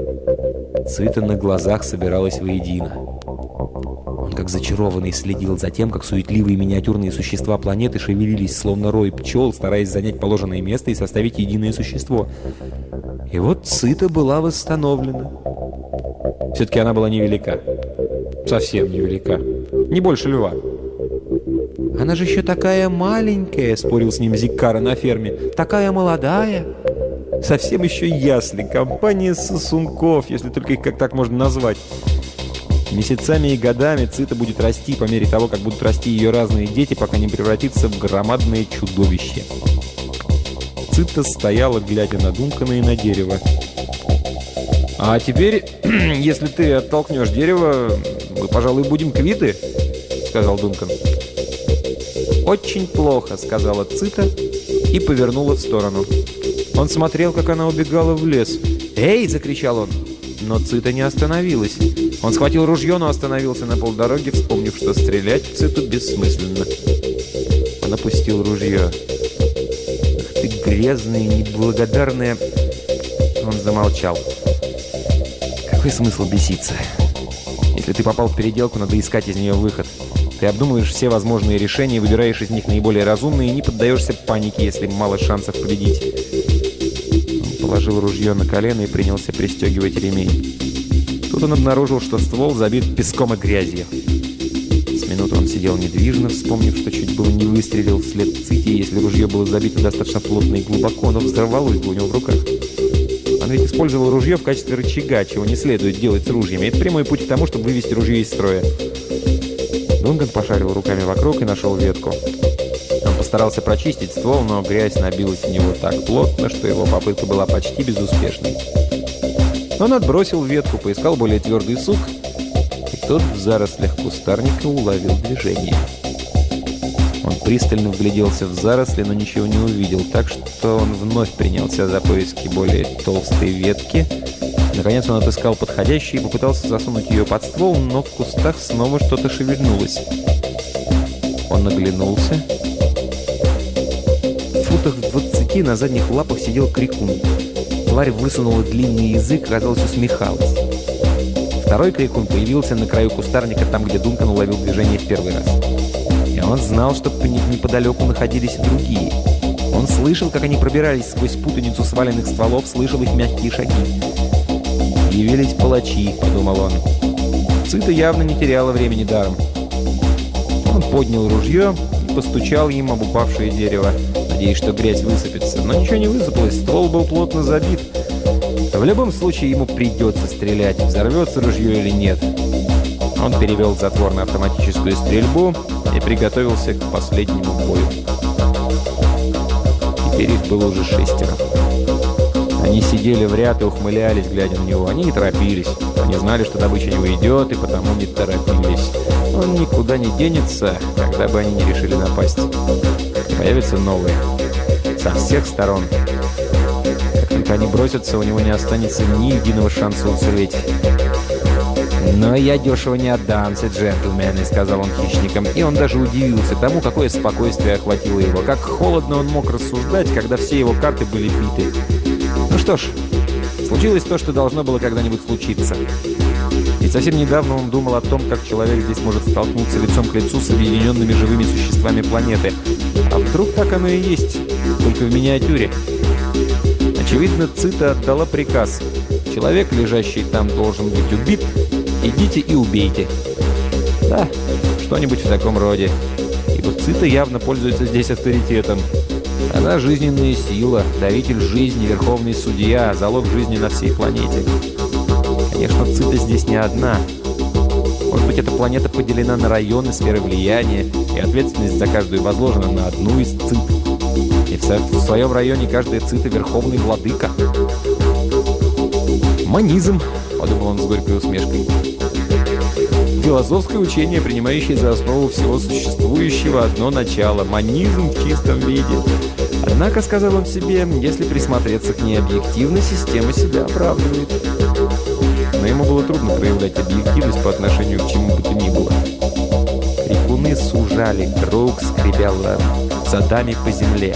Speaker 3: Цита на глазах собиралась воедино. Он, как зачарованный, следил за тем, как суетливые миниатюрные существа планеты шевелились, словно рой пчел, стараясь занять положенное место и составить единое существо. И вот Цита была восстановлена. Все-таки она была невелика. Совсем невелика. Не больше льва. «Она же еще такая маленькая», — спорил с ним Зиккара на ферме. «Такая молодая». Совсем еще ясли. Компания сосунков, если только их как так можно назвать. Месяцами и годами Цита будет расти по мере того, как будут расти ее разные дети, пока не превратится в громадное чудовище. Цита стояла, глядя на Дункана и на дерево. «А теперь, если ты оттолкнешь дерево, мы, пожалуй, будем квиты», — сказал Дункан. «Очень плохо», — сказала Цита и повернула в сторону. Он смотрел, как она убегала в лес. «Эй!» — закричал он. Но Цита не остановилась. Он схватил ружье, но остановился на полдороги, вспомнив, что стрелять в Циту бессмысленно. Он опустил ружье. «Ах ты грязная, неблагодарная...» Он замолчал. «Какой смысл беситься? Если ты попал в переделку, надо искать из нее выход. Ты обдумываешь все возможные решения, выбираешь из них наиболее разумные и не поддаешься панике, если мало шансов победить». Он положил ружье на колено и принялся пристегивать ремень. Тут он обнаружил, что ствол забит песком и грязью. С минуту он сидел недвижно, вспомнив, что чуть было не выстрелил вслед Ците, если ружье было забито достаточно плотно и глубоко, но взорвалось бы у него в руках. Он ведь использовал ружье в качестве рычага, чего не следует делать с ружьями. Это прямой путь к тому, чтобы вывести ружье из строя. Дункан пошарил руками вокруг и нашел ветку. Он постарался прочистить ствол, но грязь набилась в него так плотно, что его попытка была почти безуспешной. Он отбросил ветку, поискал более твердый сук, и тот в зарослях кустарника уловил движение. Он пристально вгляделся в заросли, но ничего не увидел, так что он вновь принялся за поиски более толстой ветки. Наконец он отыскал подходящий и попытался засунуть ее под ствол, но в кустах снова что-то шевельнулось. Он оглянулся. В футах в 20 на задних лапах сидел крикун. Тварь высунула длинный язык, казалось, усмехалась. Второй крикун появился на краю кустарника, там, где Дункан уловил движение в первый раз. И он знал, что неподалеку находились и другие. Он слышал, как они пробирались сквозь путаницу сваленных стволов, слышал их мягкие шаги. Явились палачи, подумал он. Цита явно не теряла времени даром. Он поднял ружье и постучал им об упавшее дерево, надеясь, что грязь высыпется. Но ничего не высыпалось, ствол был плотно забит. В любом случае ему придется стрелять, взорвется ружье или нет. Он перевел затвор на автоматическую стрельбу и приготовился к последнему бою. Теперь их было уже 6. Они сидели в ряд и ухмылялись, глядя на него. Они не торопились. Они знали, что добыча не уйдет, и потому не торопились. Он никуда не денется, когда бы они не решили напасть. Появятся новые. Со всех сторон. Как только они бросятся, у него не останется ни единого шанса уцелеть. «Но я дешево не отдамся, джентльмены», — сказал он хищникам. И он даже удивился тому, какое спокойствие охватило его. Как холодно он мог рассуждать, когда все его карты были биты. Ну что ж, случилось то, что должно было когда-нибудь случиться. И совсем недавно он думал о том, как человек здесь может столкнуться лицом к лицу с объединенными живыми существами планеты. А вдруг так оно и есть, только в миниатюре? Очевидно, Цита отдала приказ. Человек, лежащий там, должен быть убит. Идите и убейте. Да, что-нибудь в таком роде. Ибо Цита явно пользуется здесь авторитетом. Она жизненная сила, давитель жизни, верховный судья, залог жизни на всей планете. Конечно, Цита здесь не одна. Может быть, эта планета поделена на районы, сферы влияния, и ответственность за каждую возложена на одну из Цит. И в своем районе каждая Цита — верховный владыка. «Манизм», — подумал он с горькой усмешкой. Философское учение, принимающее за основу всего существующего одно начало. Манизм в чистом виде. Однако, сказал он себе, если присмотреться к ней объективно, система себя оправдывает. Но ему было трудно проявлять объективность по отношению к чему бы то ни было. Крикуны сужали круг, скребя задами по земле.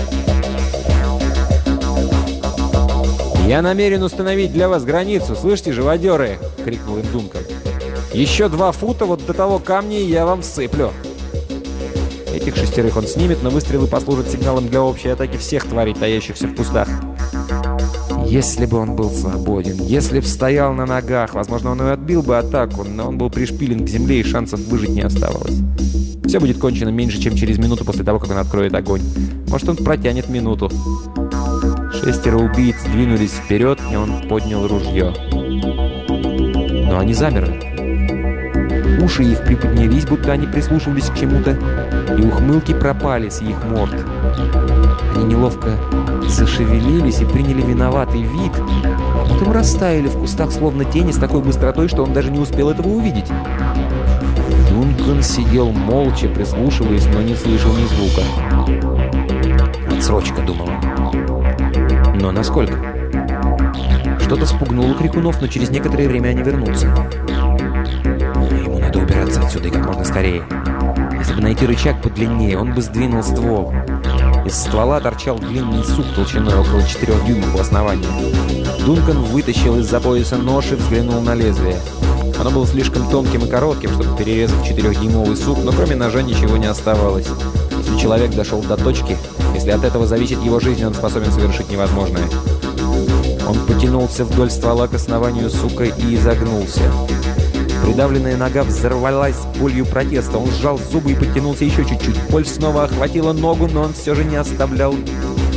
Speaker 3: «Я намерен установить для вас границу, слышите, живодеры!» — крикнул им Дункан. «Еще 2 фута вот до того камня, и я вам всыплю!» Этих 6 он снимет, но выстрелы послужат сигналом для общей атаки всех тварей, таящихся в кустах. Если бы он был свободен, если бы стоял на ногах, возможно, он и отбил бы атаку, но он был пришпилен к земле, и шансов выжить не оставалось. Все будет кончено меньше, чем через минуту после того, как он откроет огонь. Может, он протянет минуту. 6 убийц двинулись вперед, и он поднял ружье. Но они замерли. Уши их приподнялись, будто они прислушивались к чему-то, и ухмылки пропали с их морд. Они неловко зашевелились и приняли виноватый вид, а потом растаяли в кустах, словно тени, с такой быстротой, что он даже не успел этого увидеть. Дункан сидел молча, прислушиваясь, но не слышал ни звука. «Отсрочка», — думал он. Но насколько? Что-то спугнуло крикунов, но через некоторое время они вернутся. Ему надо убираться отсюда и как можно скорее. Если бы найти рычаг подлиннее, он бы сдвинул ствол. Из ствола торчал длинный сук толщиной около 4 дюймов у основания. Дункан вытащил из-за пояса нож и взглянул на лезвие. Оно было слишком тонким и коротким, чтобы перерезать 4-дюймовый сук, но кроме ножа ничего не оставалось. Если человек дошел до точки, если от этого зависит его жизнь, он способен совершить невозможное. Он потянулся вдоль ствола к основанию сука и изогнулся. Придавленная нога взорвалась болью протеста. Он сжал зубы и подтянулся еще чуть-чуть. Боль снова охватила ногу, но он все же не оставлял. Он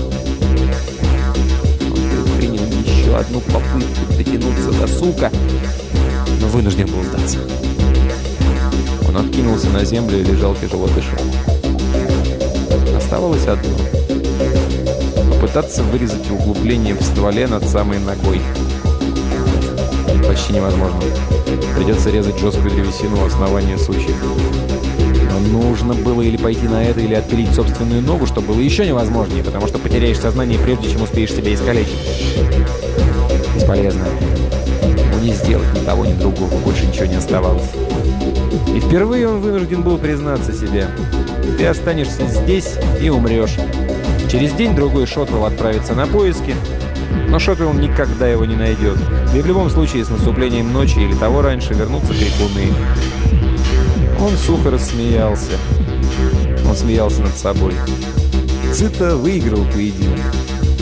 Speaker 3: предпринял еще одну попытку дотянуться до сука, но вынужден был сдаться. Он откинулся на землю и лежал, тяжело дыша. Оставалось одно. Попытаться вырезать углубление в стволе над самой ногой. Почти невозможно. Придется резать жесткую древесину у основания сучьев. Но нужно было или пойти на это, или отпилить собственную ногу, что было еще невозможнее, потому что потеряешь сознание, прежде чем успеешь себя искалечить. Бесполезно. Ему не сделать ни того, ни другого, больше ничего не оставалось. И впервые он вынужден был признаться себе. Ты останешься здесь и умрешь. Через день-другой Шотвелл отправится на поиски, но Шотвелл никогда его не найдет. Да и в любом случае с наступлением ночи или того раньше вернутся крикуны. Он сухо рассмеялся. Он смеялся над собой. Цита выиграл поединок.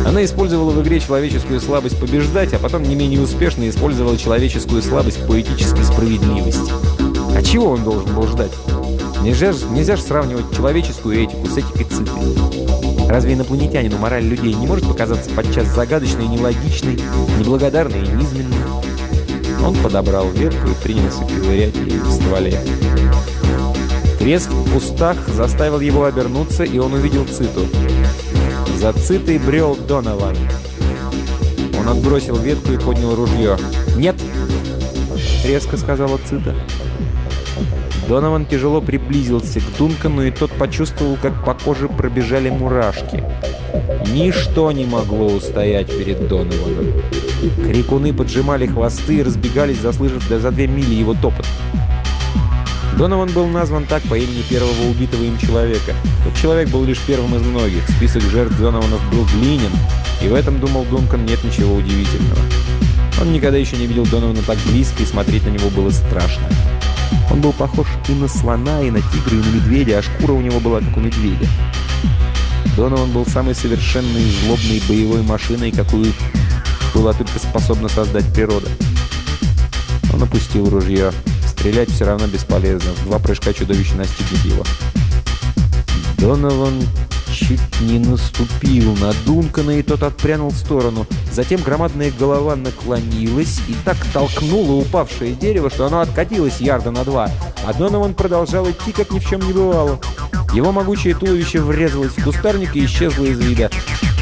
Speaker 3: Она использовала в игре человеческую слабость побеждать, а потом не менее успешно использовала человеческую слабость поэтической справедливости. А чего он должен был ждать? Нельзя же сравнивать человеческую этику с этикой Циты. Разве инопланетянину мораль людей не может показаться подчас загадочной и нелогичной, неблагодарной и низменной? Он подобрал ветку и принялся ковырять ее в стволе. Треск в кустах заставил его обернуться, и он увидел Циту. За Цитой брел Донован. Он отбросил ветку и поднял ружье. «Нет!» — резко сказала Цита. Донован тяжело приблизился к Дункану, и тот почувствовал, как по коже пробежали мурашки. Ничто не могло устоять перед Донованом. Крикуны поджимали хвосты и разбегались, заслышав за 2 мили его топот. Донован был назван так по имени первого убитого им человека. Тот человек был лишь первым из многих. Список жертв Донованов был длинен, и в этом, думал Дункан, нет ничего удивительного. Он никогда еще не видел Донована так близко, и смотреть на него было страшно. Он был похож и на слона, и на тигра, и на медведя, а шкура у него была, как у медведя. Донован был самой совершенной и злобной боевой машиной, какую была только способна создать природа. Он опустил ружье. Стрелять все равно бесполезно. В 2 прыжка чудовище настигнет его. Донован чуть не наступил на Дункана, и тот отпрянул в сторону. Затем громадная голова наклонилась и так толкнула упавшее дерево, что оно откатилось ярда на 2. А Донован продолжал идти, как ни в чем не бывало. Его могучее туловище врезалось в кустарник и исчезло из вида.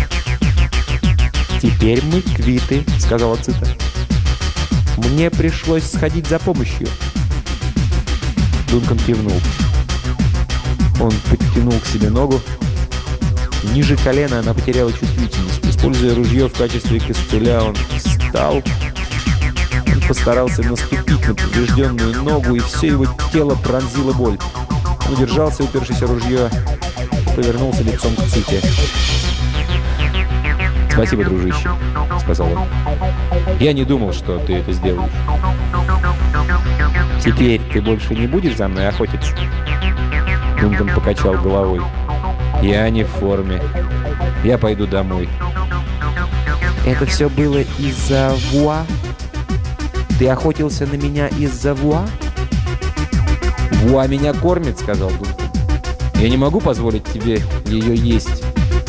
Speaker 3: «Теперь мы квиты», — сказала Цита. «Мне пришлось сходить за помощью». Дункан кивнул. Он подтянул к себе ногу. Ниже колена она потеряла чувствительность. Используя ружье в качестве костыля, он встал. Он постарался наступить на поврежденную ногу, и все его тело пронзила боль. Он удержался, упершись о ружье, и повернулся лицом к Ците. «Спасибо, дружище», — сказал он. «Я не думал, что ты это сделаешь». «Теперь ты больше не будешь за мной охотиться?» Дункан покачал головой. «Я не в форме. Я пойду домой». «Это все было из-за Вуа? Ты охотился на меня из-за Вуа?» «Вуа меня кормит», — сказал Дункан. «Я не могу позволить тебе ее есть».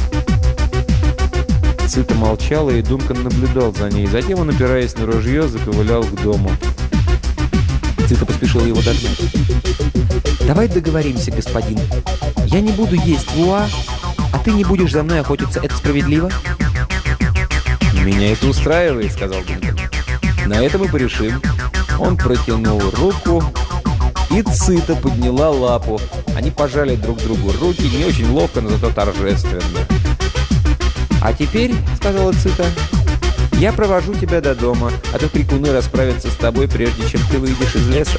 Speaker 3: Цита молчала, и Дункан наблюдал за ней. Затем он, опираясь на ружье, заковылял к дому. Цита поспешила его догнать. «Давай договоримся, господин. Я не буду есть Вуа, а ты не будешь за мной охотиться. Это справедливо?» «Меня это устраивает», — сказал Дункан. «На это мы порешим». Он протянул руку, и Цита подняла лапу. Они пожали друг другу руки, не очень ловко, но зато торжественно. «А теперь, — сказала Цита, — я провожу тебя до дома, а то крикуны расправятся с тобой, прежде чем ты выйдешь из леса».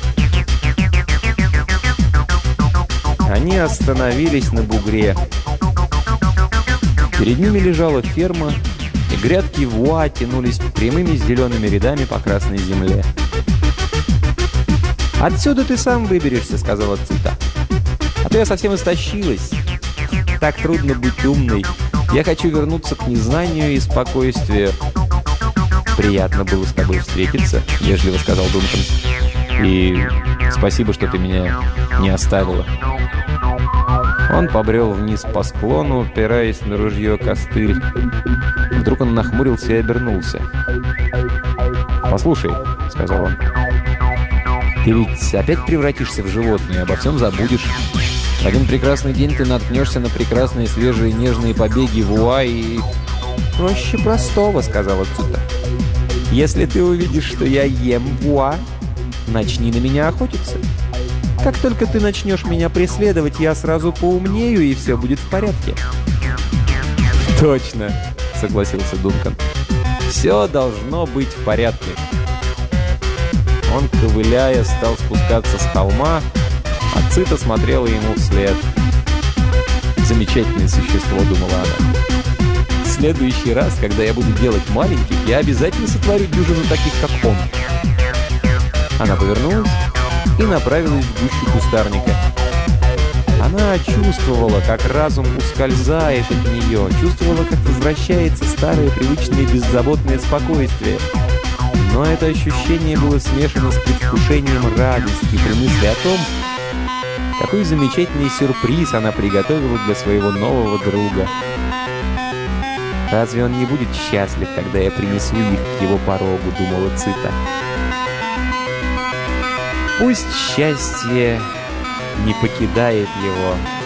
Speaker 3: Они остановились на бугре. Перед ними лежала ферма, и грядки Вуа тянулись прямыми зелеными рядами по красной земле. «Отсюда ты сам выберешься, — сказала Цита. — А то я совсем истощилась. Так трудно быть умной. Я хочу вернуться к незнанию и спокойствию». «Приятно было с тобой встретиться», — вежливо сказал Дункан. «И спасибо, что ты меня не оставила». Он побрел вниз по склону, опираясь на ружье костыль. Вдруг он нахмурился и обернулся. «Послушай», — сказал он, — «ты ведь опять превратишься в животное и обо всем забудешь. В один прекрасный день ты наткнешься на прекрасные, свежие, нежные побеги Вуа и...» «Проще простого», — сказала Цита. «Если ты увидишь, что я ем Вуа, начни на меня охотиться. Как только ты начнешь меня преследовать, я сразу поумнею, и все будет в порядке». «Точно», — согласился Дункан. «Все должно быть в порядке». Он, ковыляя, стал спускаться с холма, а Цита смотрела ему вслед. «Замечательное существо», — думала она. «В следующий раз, когда я буду делать маленьких, я обязательно сотворю дюжину таких, как он». Она повернулась и направилась в гущу кустарника.
Speaker 1: Она чувствовала, как разум ускользает от нее, чувствовала, как возвращается старое привычное беззаботное спокойствие. Но это ощущение было смешано с предвкушением радости при мысли о том, какой замечательный сюрприз она приготовила для своего нового друга. «Разве он не будет счастлив, когда я принесу их к его порогу?» — думала Цита. Пусть счастье не покидает его.